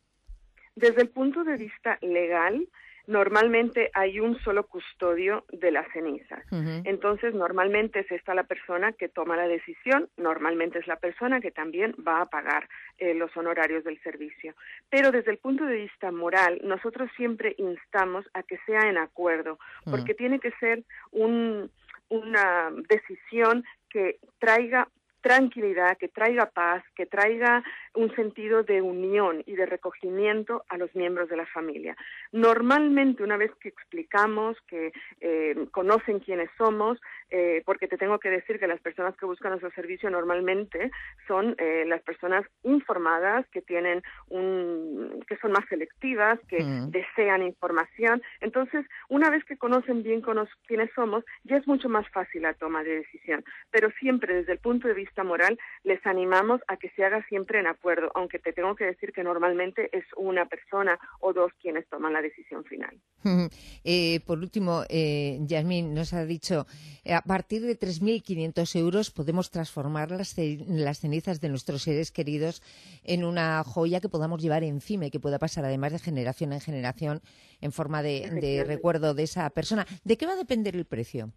Desde el punto de vista legal, normalmente hay un solo custodio de las cenizas. Uh-huh. Entonces, normalmente es esta la persona que toma la decisión, normalmente es la persona que también va a pagar eh, los honorarios del servicio. Pero desde el punto de vista moral, nosotros siempre instamos a que sea en acuerdo, porque uh-huh. tiene que ser un, una decisión que traiga tranquilidad, que traiga paz, que traiga un sentido de unión y de recogimiento a los miembros de la familia. Normalmente, una vez que explicamos, que eh, conocen quiénes somos, eh, porque te tengo que decir que las personas que buscan nuestro servicio normalmente son eh, las personas informadas, que tienen un, que son más selectivas, que mm. desean información. Entonces, una vez que conocen bien cono- quiénes somos, ya es mucho más fácil la toma de decisión. Pero siempre desde el punto de vista justa moral, les animamos a que se haga siempre en acuerdo, aunque te tengo que decir que normalmente es una persona o dos quienes toman la decisión final. eh, por último, eh, Yasmín nos ha dicho, eh, a partir de tres mil quinientos euros podemos transformar las, ce las cenizas de nuestros seres queridos en una joya que podamos llevar encima y que pueda pasar además de generación en generación en forma de, de recuerdo de esa persona. ¿De qué va a depender el precio?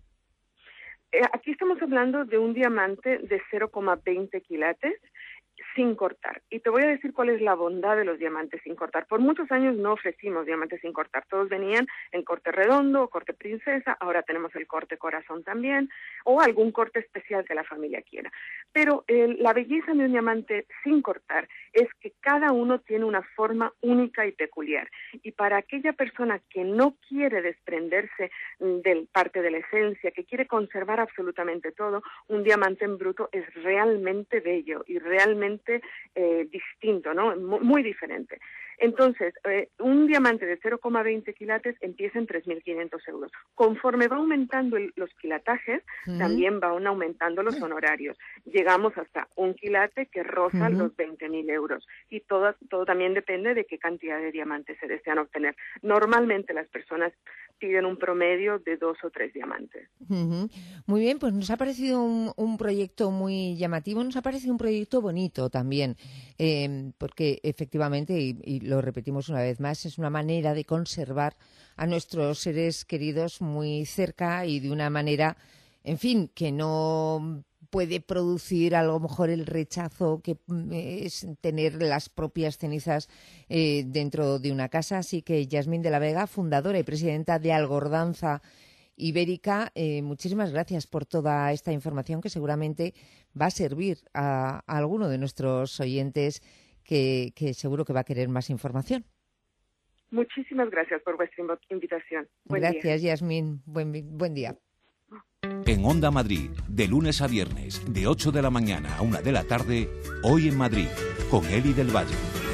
Eh, aquí estamos hablando de un diamante de cero coma veinte quilates sin cortar. Y te voy a decir cuál es la bondad de los diamantes sin cortar. Por muchos años no ofrecimos diamantes sin cortar. Todos venían en corte redondo o corte princesa. Ahora tenemos el corte corazón también, o algún corte especial que la familia quiera. Pero eh, la belleza de un diamante sin cortar es que cada uno tiene una forma única y peculiar. Y para aquella persona que no quiere desprenderse de parte de la esencia, que quiere conservar absolutamente todo, un diamante en bruto es realmente bello y realmente Eh, distinto, ¿no? Muy, muy diferente. Entonces, eh, un diamante de cero coma veinte quilates empieza en tres mil quinientos euros. Conforme va aumentando el, los quilatajes, uh-huh. también van aumentando los honorarios. Llegamos hasta un quilate que roza uh-huh. los veinte mil euros. Y todo, todo también depende de qué cantidad de diamantes se desean obtener. Normalmente las personas piden un promedio de dos o tres diamantes. Uh-huh. Muy bien, pues nos ha parecido un, un proyecto muy llamativo, nos ha parecido un proyecto bonito también, eh, porque efectivamente, y, y lo repetimos una vez más, es una manera de conservar a nuestros seres queridos muy cerca y de una manera, en fin, que no puede producir a lo mejor el rechazo que es tener las propias cenizas eh, dentro de una casa. Así que Yasmín de la Vega, fundadora y presidenta de Algordanza Ibérica, eh, muchísimas gracias por toda esta información que seguramente va a servir a, a alguno de nuestros oyentes que, que seguro que va a querer más información. Muchísimas gracias por vuestra invitación. Buen gracias, día. Yasmín. Buen, buen día. En Onda Madrid, de lunes a viernes, de ocho de la mañana a una de la tarde, Hoy en Madrid, con Eli del Valle.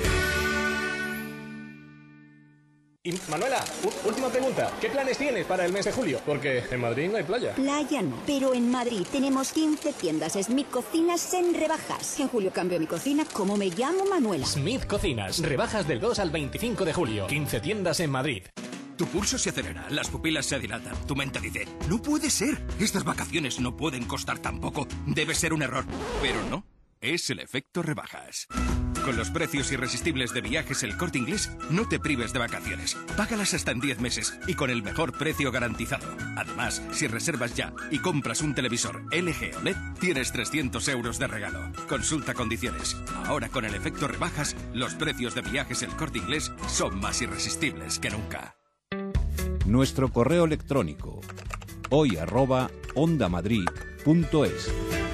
Y Manuela, última pregunta. ¿Qué planes tienes para el mes de julio? Porque en Madrid no hay playa. Playa no, pero en Madrid tenemos quince tiendas Smith Cocinas en rebajas. En julio cambio mi cocina, como me llamo Manuela. Smith Cocinas, rebajas del dos al veinticinco de julio. quince tiendas en Madrid. Tu pulso se acelera, las pupilas se dilatan, tu mente dice, no puede ser, estas vacaciones no pueden costar tan poco, debe ser un error. Pero no, es el efecto rebajas. Con los precios irresistibles de Viajes El Corte Inglés, no te prives de vacaciones. Págalas hasta en diez meses y con el mejor precio garantizado. Además, si reservas ya y compras un televisor L G O L E D, tienes trescientos euros de regalo. Consulta condiciones. Ahora con el efecto rebajas, los precios de Viajes El Corte Inglés son más irresistibles que nunca. Nuestro correo electrónico hoy arroba ondamadrid punto es.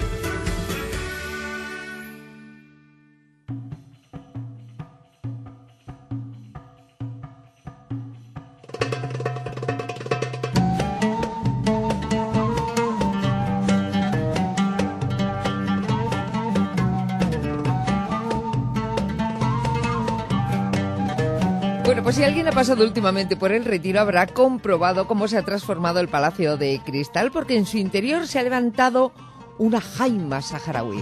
Bueno, pues si alguien ha pasado últimamente por el Retiro habrá comprobado cómo se ha transformado el Palacio de Cristal, porque en su interior se ha levantado una jaima saharaui.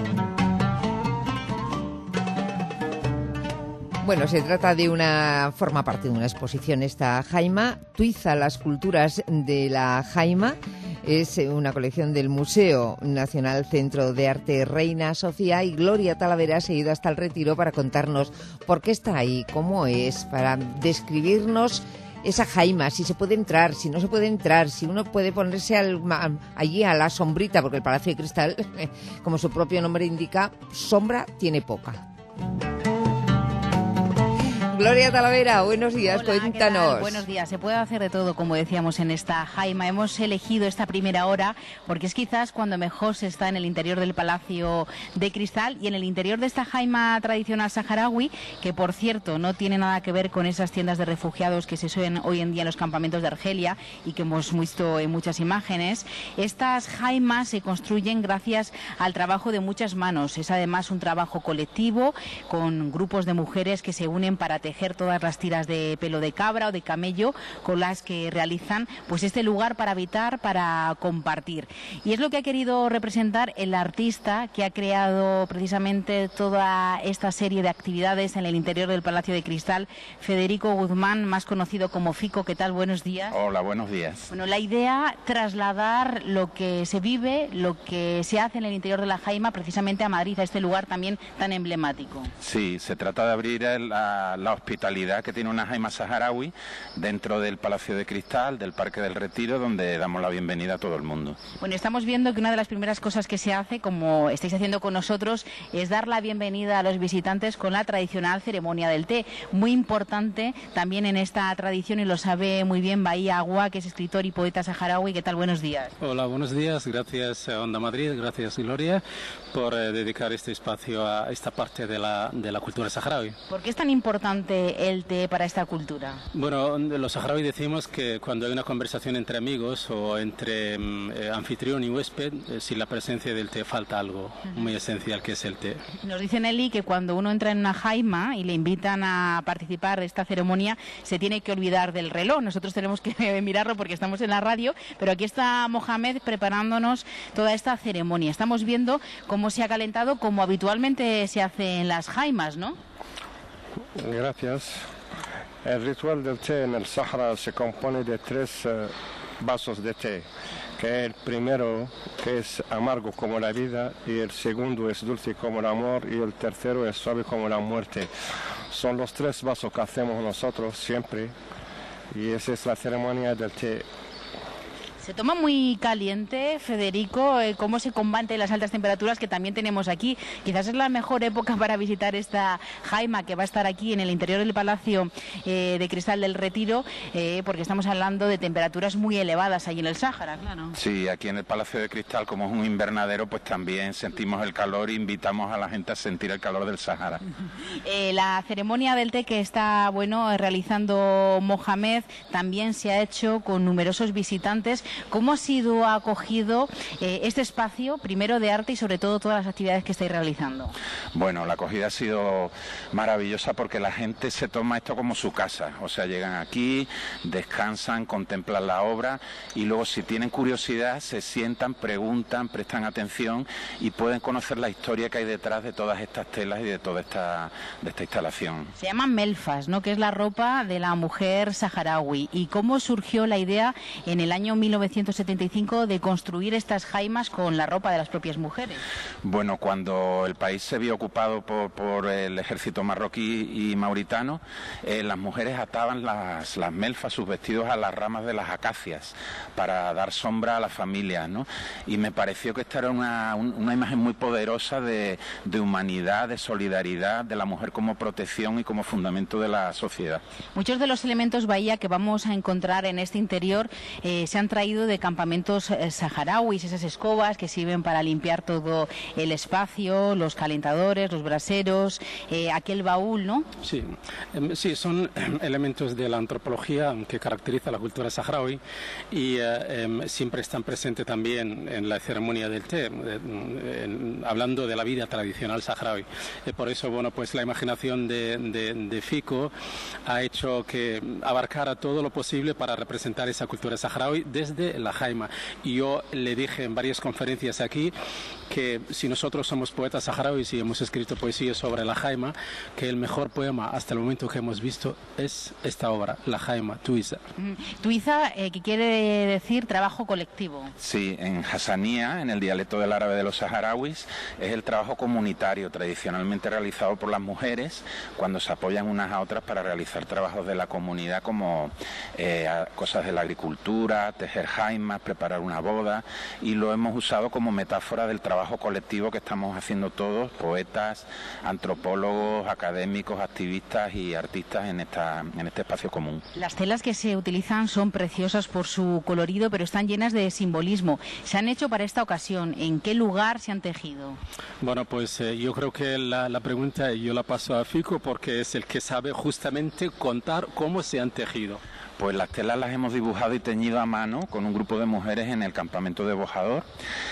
Bueno, se trata de una, forma parte de una exposición esta jaima, Tuiza, las culturas de la jaima. Es una colección del Museo Nacional Centro de Arte Reina Sofía, y Gloria Talavera se ha ido hasta el Retiro para contarnos por qué está ahí, cómo es, para describirnos esa jaima, si se puede entrar, si no se puede entrar, si uno puede ponerse al, allí a la sombrita, porque el Palacio de Cristal, como su propio nombre indica, sombra tiene poca. Gloria Talavera, buenos días, Hola, cuéntanos. Buenos días, se puede hacer de todo, como decíamos en esta jaima. Hemos elegido esta primera hora porque es quizás cuando mejor se está en el interior del Palacio de Cristal y en el interior de esta jaima tradicional saharaui, que por cierto no tiene nada que ver con esas tiendas de refugiados que se suelen hoy en día en los campamentos de Argelia y que hemos visto en muchas imágenes. Estas jaimas se construyen gracias al trabajo de muchas manos. Es además un trabajo colectivo con grupos de mujeres que se unen para tejer tejer todas las tiras de pelo de cabra o de camello con las que realizan pues este lugar para habitar, para compartir. Y es lo que ha querido representar el artista que ha creado precisamente toda esta serie de actividades en el interior del Palacio de Cristal, Federico Guzmán, más conocido como Fico. ¿Qué tal? Buenos días. Hola, buenos días. Bueno, la idea, trasladar lo que se vive, lo que se hace en el interior de la Jaima, precisamente a Madrid, a este lugar también tan emblemático. Sí, se trata de abrir la, la hospitalidad que tiene una Jaima saharaui dentro del Palacio de Cristal, del Parque del Retiro, donde damos la bienvenida a todo el mundo. Bueno, estamos viendo que una de las primeras cosas que se hace, como estáis haciendo con nosotros, es dar la bienvenida a los visitantes con la tradicional ceremonia del té, muy importante también en esta tradición, y lo sabe muy bien Bahía Agua, que es escritor y poeta saharaui. ¿Qué tal? Buenos días. Hola, buenos días. Gracias a Onda Madrid, gracias Gloria por eh, dedicar este espacio a esta parte de la, de la cultura saharaui. ¿Por qué es tan importante el té para esta cultura? Bueno, los saharauis decimos que cuando hay una conversación entre amigos o entre eh, anfitrión y huésped, eh, sin la presencia del té falta algo uh-huh. muy esencial, que es el té. Nos dice Nelly que cuando uno entra en una jaima y le invitan a participar de esta ceremonia, se tiene que olvidar del reloj. Nosotros tenemos que mirarlo porque estamos en la radio, pero aquí está Mohamed preparándonos toda esta ceremonia. Estamos viendo cómo se ha calentado, como habitualmente se hace en las jaimas, ¿no? Gracias. El ritual del té en el Sahara se compone de tres uh, vasos de té, que el primero que es amargo como la vida, y el segundo es dulce como el amor, y el tercero es suave como la muerte. Son los tres vasos que hacemos nosotros siempre, y esa es la ceremonia del té. Se toma muy caliente, Federico. ¿Cómo se combate las altas temperaturas que también tenemos aquí? Quizás es la mejor época para visitar esta jaima que va a estar aquí en el interior del Palacio eh, de Cristal del Retiro, eh, porque estamos hablando de temperaturas muy elevadas allí en el Sáhara, claro. Sí, aquí en el Palacio de Cristal, como es un invernadero, pues también sentimos el calor e invitamos a la gente a sentir el calor del Sáhara. Eh, la ceremonia del té que está, bueno, realizando Mohamed también se ha hecho con numerosos visitantes. ¿Cómo ha sido acogido eh, este espacio, primero de arte y sobre todo todas las actividades que estáis realizando? Bueno, la acogida ha sido maravillosa porque la gente se toma esto como su casa. O sea, llegan aquí, descansan, contemplan la obra y luego, si tienen curiosidad, se sientan, preguntan, prestan atención y pueden conocer la historia que hay detrás de todas estas telas y de toda esta, de esta instalación. Se llama melfas, ¿no?, que es la ropa de la mujer saharaui. ¿Y cómo surgió la idea en el año mil novecientos setenta y cinco de construir estas jaimas con la ropa de las propias mujeres? Bueno, cuando el país se vio ocupado por, por el ejército marroquí y mauritano, eh, las mujeres ataban las, las melfas, sus vestidos, a las ramas de las acacias para dar sombra a las familias, ¿no? Y me pareció que esta era una, una imagen muy poderosa de, de humanidad, de solidaridad, de la mujer como protección y como fundamento de la sociedad. Muchos de los elementos bahía que vamos a encontrar en este interior eh, se han traído de campamentos eh, saharauis, esas escobas que sirven para limpiar todo el espacio, los calentadores, los braseros, eh, aquel baúl, ¿no? Sí, eh, sí, son eh, elementos de la antropología que caracteriza la cultura saharaui y eh, eh, siempre están presentes también en la ceremonia del té, eh, eh, hablando de la vida tradicional saharaui. Eh, por eso, bueno, pues la imaginación de, de, de Fico ha hecho que abarcara todo lo posible para representar esa cultura saharaui desde la jaima. Y yo le dije en varias conferencias aquí que si nosotros somos poetas saharauis y hemos escrito poesía sobre la jaima, que el mejor poema hasta el momento que hemos visto es esta obra, La Jaima, Tuiza. Tuiza, eh, que quiere decir trabajo colectivo. Sí, en Hassanía, en el dialecto del árabe de los saharauis, es el trabajo comunitario tradicionalmente realizado por las mujeres cuando se apoyan unas a otras para realizar trabajos de la comunidad, como eh, cosas de la agricultura, tejer jaimas, preparar una boda, y lo hemos usado como metáfora del trabajo colectivo que estamos haciendo todos, poetas, antropólogos, académicos, activistas y artistas en, esta, en este espacio común. Las telas que se utilizan son preciosas por su colorido, pero están llenas de simbolismo. ¿Se han hecho para esta ocasión? ¿En qué lugar se han tejido? Bueno, pues eh, yo creo que la, la pregunta yo la paso a Fico porque es el que sabe justamente contar cómo se han tejido. Pues las telas las hemos dibujado y teñido a mano con un grupo de mujeres en el campamento de Bojador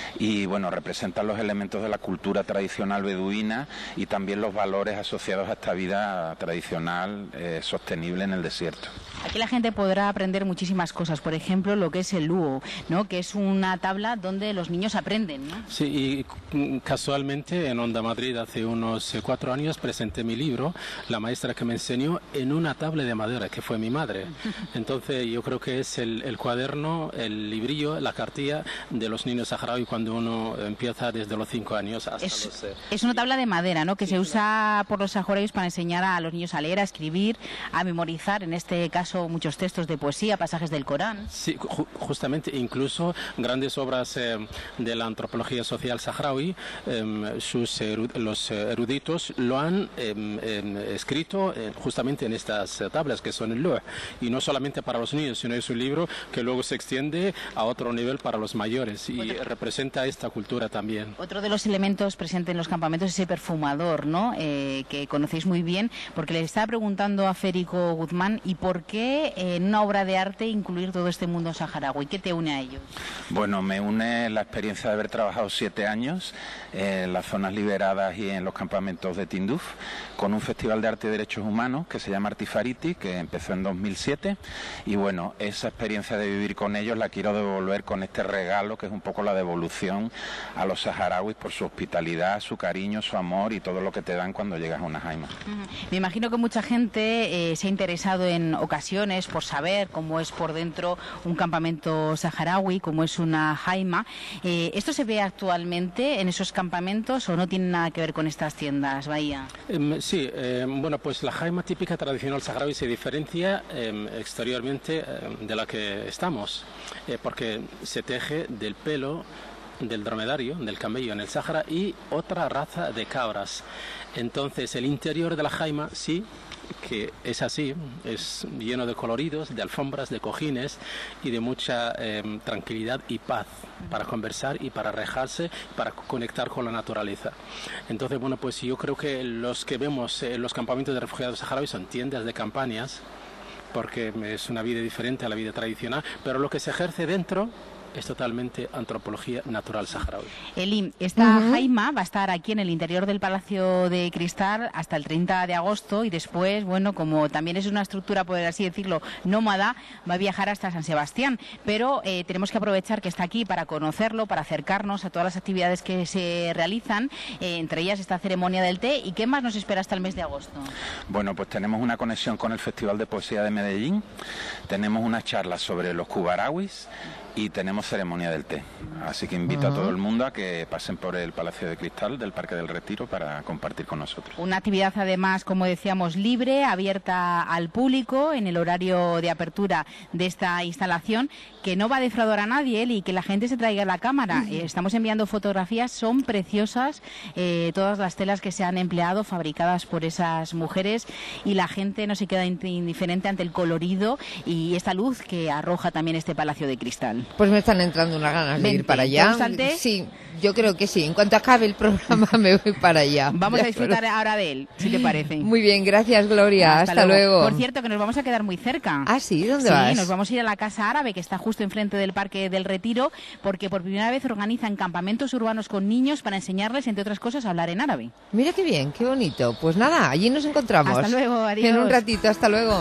y bueno, representan los elementos de la cultura tradicional beduina y también los valores asociados a esta vida tradicional eh, sostenible en el desierto. Aquí la gente podrá aprender muchísimas cosas, por ejemplo, lo que es el luo, ¿no? Que es una tabla donde los niños aprenden, ¿no? Sí, y casualmente en Onda Madrid hace unos eh, cuatro años presenté mi libro, La maestra que me enseñó, en una tabla de madera, que fue mi madre. Entonces yo creo que es el, el cuaderno, el librillo, la cartilla de los niños saharauis cuando uno empieza desde los cinco años hasta es, los... Eh, es una tabla de madera, ¿no? Que sí, se usa por los saharauis para enseñar a los niños a leer, a escribir, a memorizar, en este caso muchos textos de poesía, pasajes del Corán. Sí, ju justamente, incluso grandes obras eh, de la antropología social saharaui, eh, sus erud los eruditos lo han eh, eh, escrito eh, justamente en estas eh, tablas que son el Luh, y no solamente para los niños, sino es un libro que luego se extiende a otro nivel para los mayores y Otro. representa esta cultura también. Otro de los elementos presentes en los campamentos es el perfumador, ¿no? Eh, que conocéis muy bien, porque le estaba preguntando a Férico Guzmán, ¿y por qué en una obra de arte incluir todo este mundo saharaui? ¿Qué te une a ellos? Bueno, me une la experiencia de haber trabajado siete años en las zonas liberadas y en los campamentos de Tinduf, con un festival de arte y derechos humanos que se llama Artifariti, que empezó en dos mil siete, y bueno, esa experiencia de vivir con ellos la quiero devolver con este regalo, que es un poco la devolución a los saharauis por su hospitalidad, su cariño, su amor y todo lo que te dan cuando llegas a una jaima. Me imagino que mucha gente eh, se ha interesado en ocasiones por saber cómo es por dentro un campamento saharaui, cómo es una jaima. Eh, ¿Esto se ve actualmente en esos campamentos o no tiene nada que ver con estas tiendas, Bahía? Eh, sí, eh, bueno, pues la jaima típica tradicional saharaui se diferencia eh, exteriormente eh, de la que estamos, eh, porque se teje del pelo del dromedario, del camello en el Sáhara y otra raza de cabras. Entonces el interior de la jaima sí que es así, es lleno de coloridos, de alfombras, de cojines y de mucha eh, tranquilidad y paz para conversar y para rejarse, para conectar con la naturaleza. Entonces, bueno, pues yo creo que los que vemos en los campamentos de refugiados saharauis son tiendas de campañas, porque es una vida diferente a la vida tradicional, pero lo que se ejerce dentro es totalmente antropología natural saharaui. Eli, esta uh-huh. jaima va a estar aquí en el interior del Palacio de Cristal hasta el treinta de agosto y después, bueno, como también es una estructura, por así decirlo, nómada, va a viajar hasta San Sebastián. Pero eh, tenemos que aprovechar que está aquí para conocerlo, para acercarnos a todas las actividades que se realizan, eh, entre ellas esta ceremonia del té. ¿Y qué más nos espera hasta el mes de agosto? Bueno, pues tenemos una conexión con el Festival de Poesía de Medellín, tenemos una charla sobre los cubarauis y tenemos ceremonia del té. Así que invito uh-huh. a todo el mundo a que pasen por el Palacio de Cristal del Parque del Retiro para compartir con nosotros. Una actividad además, como decíamos, libre, abierta al público en el horario de apertura de esta instalación, que no va a defraudar a nadie, y que la gente se traiga la cámara. Uh-huh. Eh, estamos enviando fotografías, son preciosas eh, todas las telas que se han empleado, fabricadas por esas mujeres, y la gente no se queda indiferente ante el colorido y esta luz que arroja también este Palacio de Cristal. Pues me están entrando unas ganas de Vente, ir para allá. Sí, yo creo que sí. En cuanto acabe el programa me voy para allá. Vamos a disfrutar ahora de él, si te parece. Muy bien, gracias Gloria. Hasta, Hasta luego. luego. Por cierto, que nos vamos a quedar muy cerca. Ah, sí, ¿dónde sí, vas? Sí, nos vamos a ir a la Casa Árabe, que está justo enfrente del Parque del Retiro, porque por primera vez organizan campamentos urbanos con niños para enseñarles, entre otras cosas, a hablar en árabe. Mira qué bien, qué bonito. Pues nada, allí nos encontramos. Hasta luego, adiós. En un ratito, hasta luego.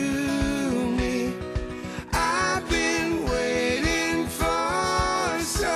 To me, I've been waiting for so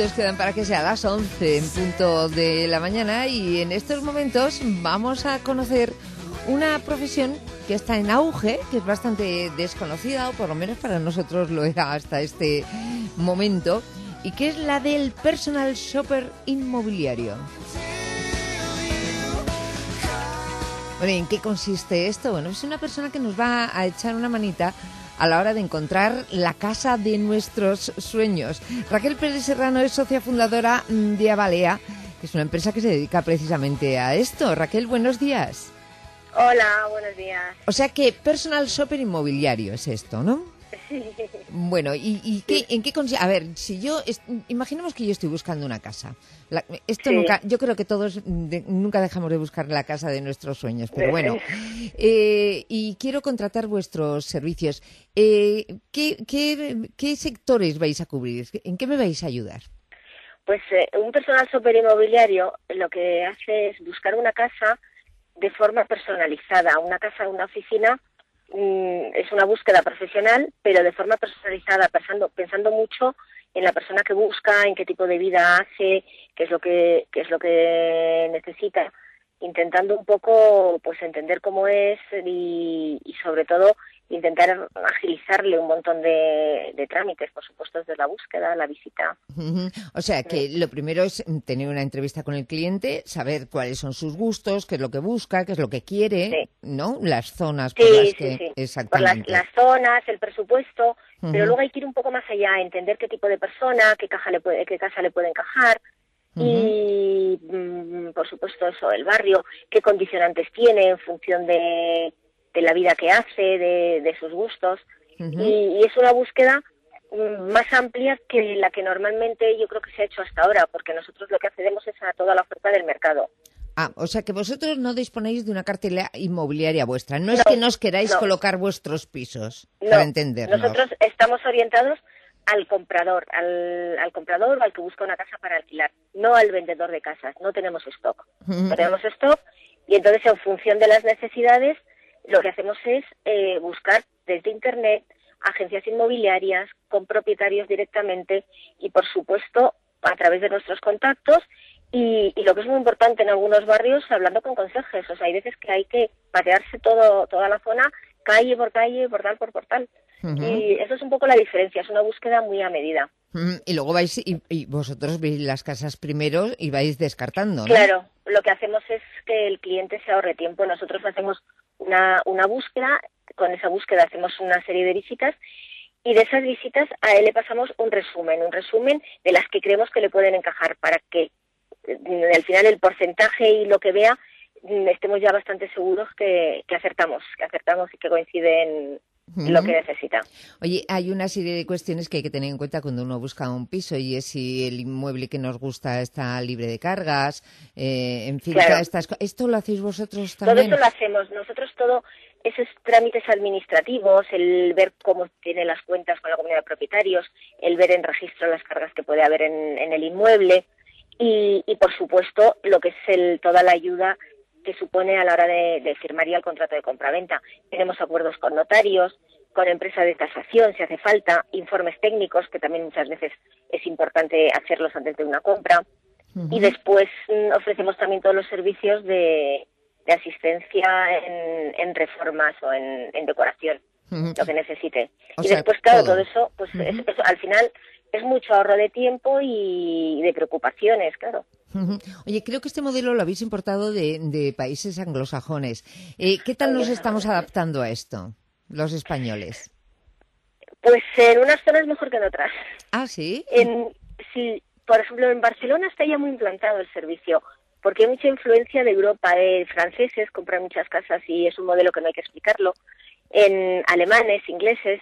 minutos quedan para que sea las once en punto de la mañana y en estos momentos vamos a conocer una profesión que está en auge, que es bastante desconocida, o por lo menos para nosotros lo era hasta este momento, y que es la del personal shopper inmobiliario. Bueno, ¿y en qué consiste esto? Bueno, es una persona que nos va a echar una manita a la hora de encontrar la casa de nuestros sueños. Raquel Pérez Serrano es socia fundadora de Avalea, que es una empresa que se dedica precisamente a esto. Raquel, buenos días. Hola, buenos días. O sea que personal shopper inmobiliario es esto, ¿no? Sí. Bueno, ¿y, y qué, en qué consiste? A ver, si yo, es, imaginemos que yo estoy buscando una casa. La, esto Sí. nunca, yo creo que todos de, nunca dejamos de buscar la casa de nuestros sueños, pero bueno. Eh, y quiero contratar vuestros servicios. Eh, ¿qué, qué, ¿Qué sectores vais a cubrir? ¿En qué me vais a ayudar? Pues eh, un personal shopper inmobiliario lo que hace es buscar una casa de forma personalizada. Una casa, una oficina, mmm, es una búsqueda profesional, pero de forma personalizada, pensando, pensando mucho en la persona que busca, en qué tipo de vida hace, qué es lo que, qué es lo que necesita, intentando un poco pues entender cómo es y, y sobre todo intentar agilizarle un montón de, de trámites, por supuesto, desde la búsqueda, la visita. Ujú. O sea, que lo primero es tener una entrevista con el cliente, saber cuáles son sus gustos, qué es lo que busca, qué es lo que quiere, Sí. ¿no? Las zonas por Sí, las sí, que... sí. Por las, Exactamente. las zonas, el presupuesto, Ujú. pero luego hay que ir un poco más allá, entender qué tipo de persona, qué, caja le puede, qué casa le puede encajar y, mm, por supuesto, eso, el barrio, qué condicionantes tiene en función de, de la vida que hace, de, de sus gustos. Ujú. y, y es una búsqueda mm, más amplia que la que normalmente yo creo que se ha hecho hasta ahora, porque nosotros lo que accedemos es a toda la oferta del mercado. Ah, o sea que vosotros no disponéis de una cartera inmobiliaria vuestra. No, es No, que nos queráis no. colocar vuestros pisos, No, para entendernos. nosotros estamos orientados al comprador, al, al comprador o al que busca una casa para alquilar, no al vendedor de casas. No tenemos stock. Ujú. No tenemos stock y entonces en función de las necesidades lo que hacemos es eh, buscar desde Internet agencias inmobiliarias con propietarios directamente y, por supuesto, a través de nuestros contactos y, y lo que es muy importante en algunos barrios, hablando con conserjes. O sea, hay veces que hay que patearse todo, toda la zona, calle por calle, portal por portal. Ujú. Y eso es un poco la diferencia, es una búsqueda muy a medida. Ujú. Y luego vais y, y vosotros veis las casas primero y vais descartando, ¿no? Claro, lo que hacemos es que el cliente se ahorre tiempo. Nosotros hacemos una, una búsqueda, con esa búsqueda hacemos una serie de visitas y de esas visitas a él le pasamos un resumen, un resumen de las que creemos que le pueden encajar para que eh, al final el porcentaje y lo que vea mm, estemos ya bastante seguros que, que acertamos, que acertamos y que coinciden en lo Ujú. que necesita. Oye, hay una serie de cuestiones que hay que tener en cuenta cuando uno busca un piso y es si el inmueble que nos gusta está libre de cargas, eh, en fin, Claro. todas estas co- ¿Esto lo hacéis vosotros Todo también? eso lo hacemos. Nosotros todo esos trámites administrativos, el ver cómo tiene las cuentas con la comunidad de propietarios, el ver en registro las cargas que puede haber en, en el inmueble y, y, por supuesto, lo que es el, toda la ayuda que supone a la hora de, de firmar ya el contrato de compraventa. Tenemos acuerdos con notarios, con empresas de tasación si hace falta, informes técnicos, que también muchas veces es importante hacerlos antes de una compra. Y después mm, ofrecemos también todos los servicios de, de asistencia en, en reformas o en, en decoración, Ujú. lo que necesite. O y sea, después, claro, todo. todo, eso, pues Ujú. es- eso, al final es mucho ahorro de tiempo y de preocupaciones, claro. Ujú. Oye, creo que este modelo lo habéis importado de, de países anglosajones. Eh, ¿Qué tal nos estamos adaptando a esto, los españoles? Pues en unas zonas mejor que en otras. Ah, ¿sí? En, sí, por ejemplo, en Barcelona está ya muy implantado el servicio, porque hay mucha influencia de Europa. Eh, franceses compran muchas casas y es un modelo que no hay que explicarlo. En alemanes, ingleses.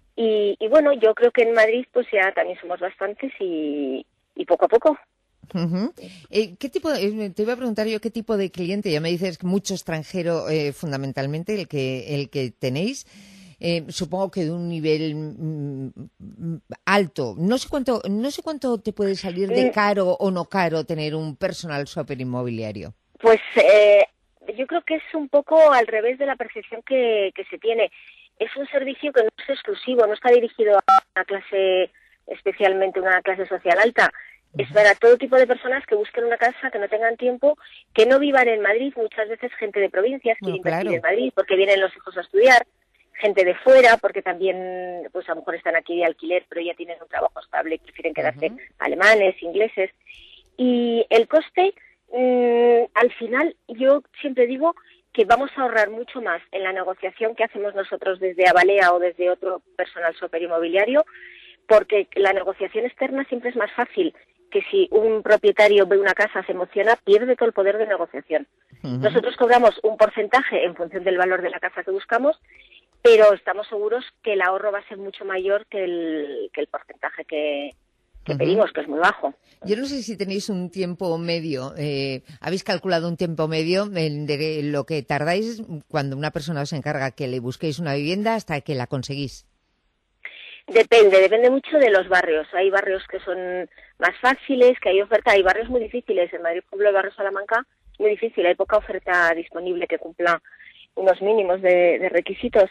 Y, y bueno, yo creo que en Madrid pues ya también somos bastantes y, y poco a poco. Ujú. Eh, ¿Qué tipo? de- te iba a preguntar yo qué tipo de cliente. Ya me dices que mucho extranjero, eh, fundamentalmente el que el que tenéis. Eh, supongo que de un nivel mm, mm, alto. No sé cuánto, no sé cuánto te puede salir de Mm. caro o no caro tener un personal shopper inmobiliario. Pues eh, yo creo que es un poco al revés de la percepción que, que se tiene. Es un servicio que no es exclusivo, no está dirigido a una clase, especialmente una clase social alta. Es para todo tipo de personas que busquen una casa, que no tengan tiempo, que no vivan en Madrid. Muchas veces gente de provincias quiere Bueno, invertir claro. en Madrid porque vienen los hijos a estudiar, gente de fuera porque también, pues a lo mejor están aquí de alquiler, pero ya tienen un trabajo estable y prefieren quedarse, alemanes, ingleses. Y el coste, mmm, al final, yo siempre digo que vamos a ahorrar mucho más en la negociación que hacemos nosotros desde Avalea o desde otro personal shopper inmobiliario, porque la negociación externa siempre es más fácil que si un propietario ve una casa, se emociona, pierde todo el poder de negociación. Ujú. Nosotros cobramos un porcentaje en función del valor de la casa que buscamos, pero estamos seguros que el ahorro va a ser mucho mayor que el, que el porcentaje que, que Ujú. pedimos, que es muy bajo. Yo no sé si tenéis un tiempo medio, eh, habéis calculado un tiempo medio en de lo que tardáis cuando una persona os encarga que le busquéis una vivienda hasta que la conseguís. Depende, depende mucho de los barrios. Hay barrios que son más fáciles, que hay oferta, hay barrios muy difíciles. En Madrid, por ejemplo, el barrio Salamanca, muy difícil, hay poca oferta disponible que cumpla unos mínimos de, de requisitos.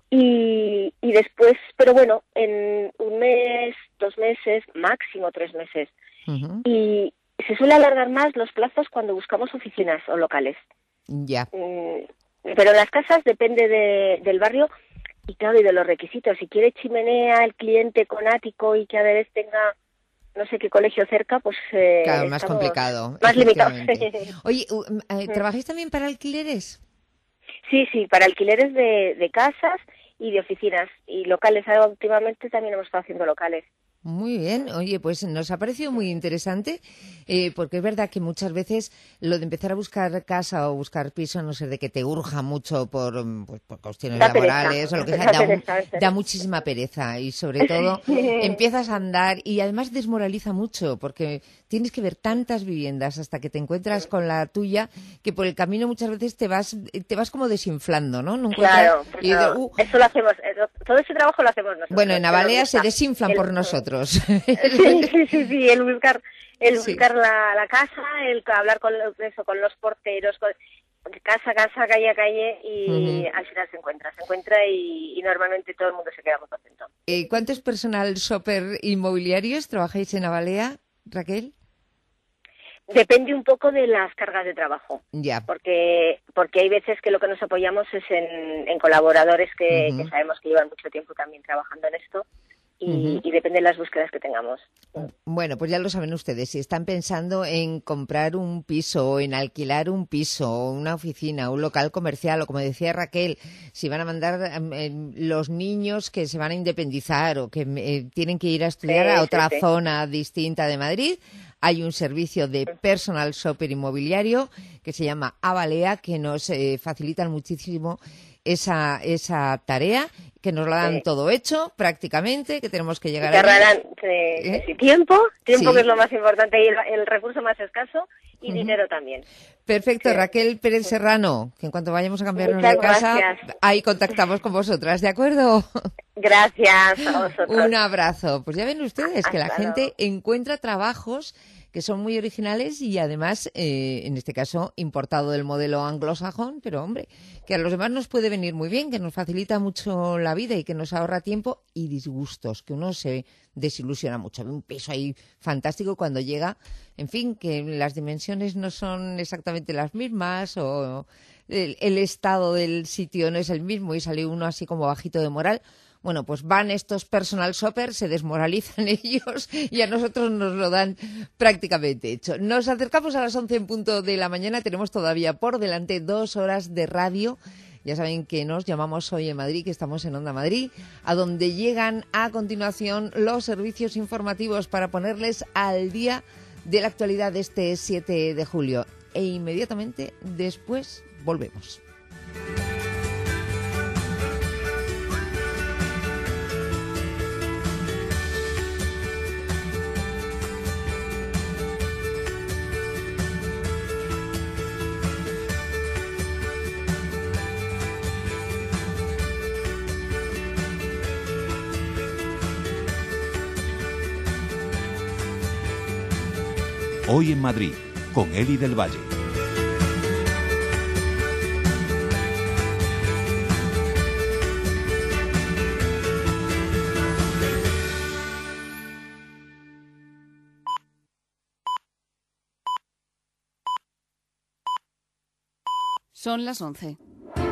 Y, y después, pero bueno, en un mes, dos meses, máximo tres meses. Ujú. Y se suele alargar más los plazos cuando buscamos oficinas o locales. Ya. Mm, Pero en las casas depende de, del barrio y claro, y de los requisitos. Si quiere chimenea el cliente con ático y que a veces tenga no sé qué colegio cerca, pues eh, Claro, más estamos complicado. más limitados. efectivamente. Oye, u- eh, ¿trabajáis también para alquileres? Sí, sí, para alquileres de, de casas y de oficinas y locales. Ahora últimamente también hemos estado haciendo locales. Muy bien, oye, pues nos ha parecido muy interesante, eh, porque es verdad que muchas veces lo de empezar a buscar casa o buscar piso, a no ser de que te urja mucho por, mm, pues, por cuestiones Da pereza. laborales o lo que sea, Da da, un- pereza, sí. da muchísima pereza y sobre todo empiezas a andar y además desmoraliza mucho porque tienes que ver tantas viviendas hasta que te encuentras con la tuya que por el camino muchas veces te vas te vas como desinflando, ¿no? No encuentras- Claro, pues y de- no, uh, eso lo hacemos, eso- todo ese trabajo lo hacemos nosotros. bueno, en que nos Avalea se gusta. desinflan El- por nosotros. Sí, sí, sí, sí, el buscar, el Sí. buscar la, la casa, el hablar con los, eso, con los porteros, con, casa a casa, calle a calle y Ujú. al final se encuentra, se encuentra y, y normalmente todo el mundo se queda muy contento. Eh, ¿Cuántos personal shopper inmobiliarios trabajáis en Avalea, Raquel? Depende un poco de las cargas de trabajo, Ya. porque porque hay veces que lo que nos apoyamos es en, en colaboradores que, Ujú. que sabemos que llevan mucho tiempo también trabajando en esto y, Ujú. y depende de las búsquedas que tengamos. Bueno, pues ya lo saben ustedes. Si están pensando en comprar un piso, o en alquilar un piso, o una oficina, un local comercial, o como decía Raquel, si van a mandar em, em, los niños que se van a independizar o que eh, tienen que ir a estudiar Sí, a sí, otra sí. zona distinta de Madrid, hay un servicio de personal shopper inmobiliario que se llama Avalea, que nos eh, facilitan muchísimo esa, esa tarea, que nos lo dan Sí. todo hecho prácticamente, que tenemos que llegar Te allí. ahorrarán eh, ¿Eh? sí, tiempo, tiempo Sí. que es lo más importante y el, el recurso más escaso, y Ujú. dinero también. Perfecto, Raquel Pérez Serrano, que en cuanto vayamos a cambiarnos Muchas de casa, gracias. ahí contactamos con vosotras, ¿de acuerdo? Gracias a vosotros. Un abrazo. Pues ya ven ustedes que la Hasta gente encuentra trabajos que son muy originales y además, eh, en este caso, importado del modelo anglosajón, pero hombre, que a los demás nos puede venir muy bien, que nos facilita mucho la vida y que nos ahorra tiempo y disgustos, que uno se desilusiona mucho. Ve un piso ahí fantástico cuando llega, en fin, que las dimensiones no son exactamente las mismas o el, el estado del sitio no es el mismo y sale uno así como bajito de moral. Bueno, pues van estos personal shoppers, se desmoralizan ellos y a nosotros nos lo dan prácticamente hecho. Nos acercamos a las once en punto de la mañana, tenemos todavía por delante dos horas de radio. Ya saben que nos llamamos Hoy en Madrid, que estamos en Onda Madrid, a donde llegan a continuación los servicios informativos para ponerles al día de la actualidad de este siete de julio. E inmediatamente después volvemos. Hoy en Madrid, con Eli del Valle. Son las once.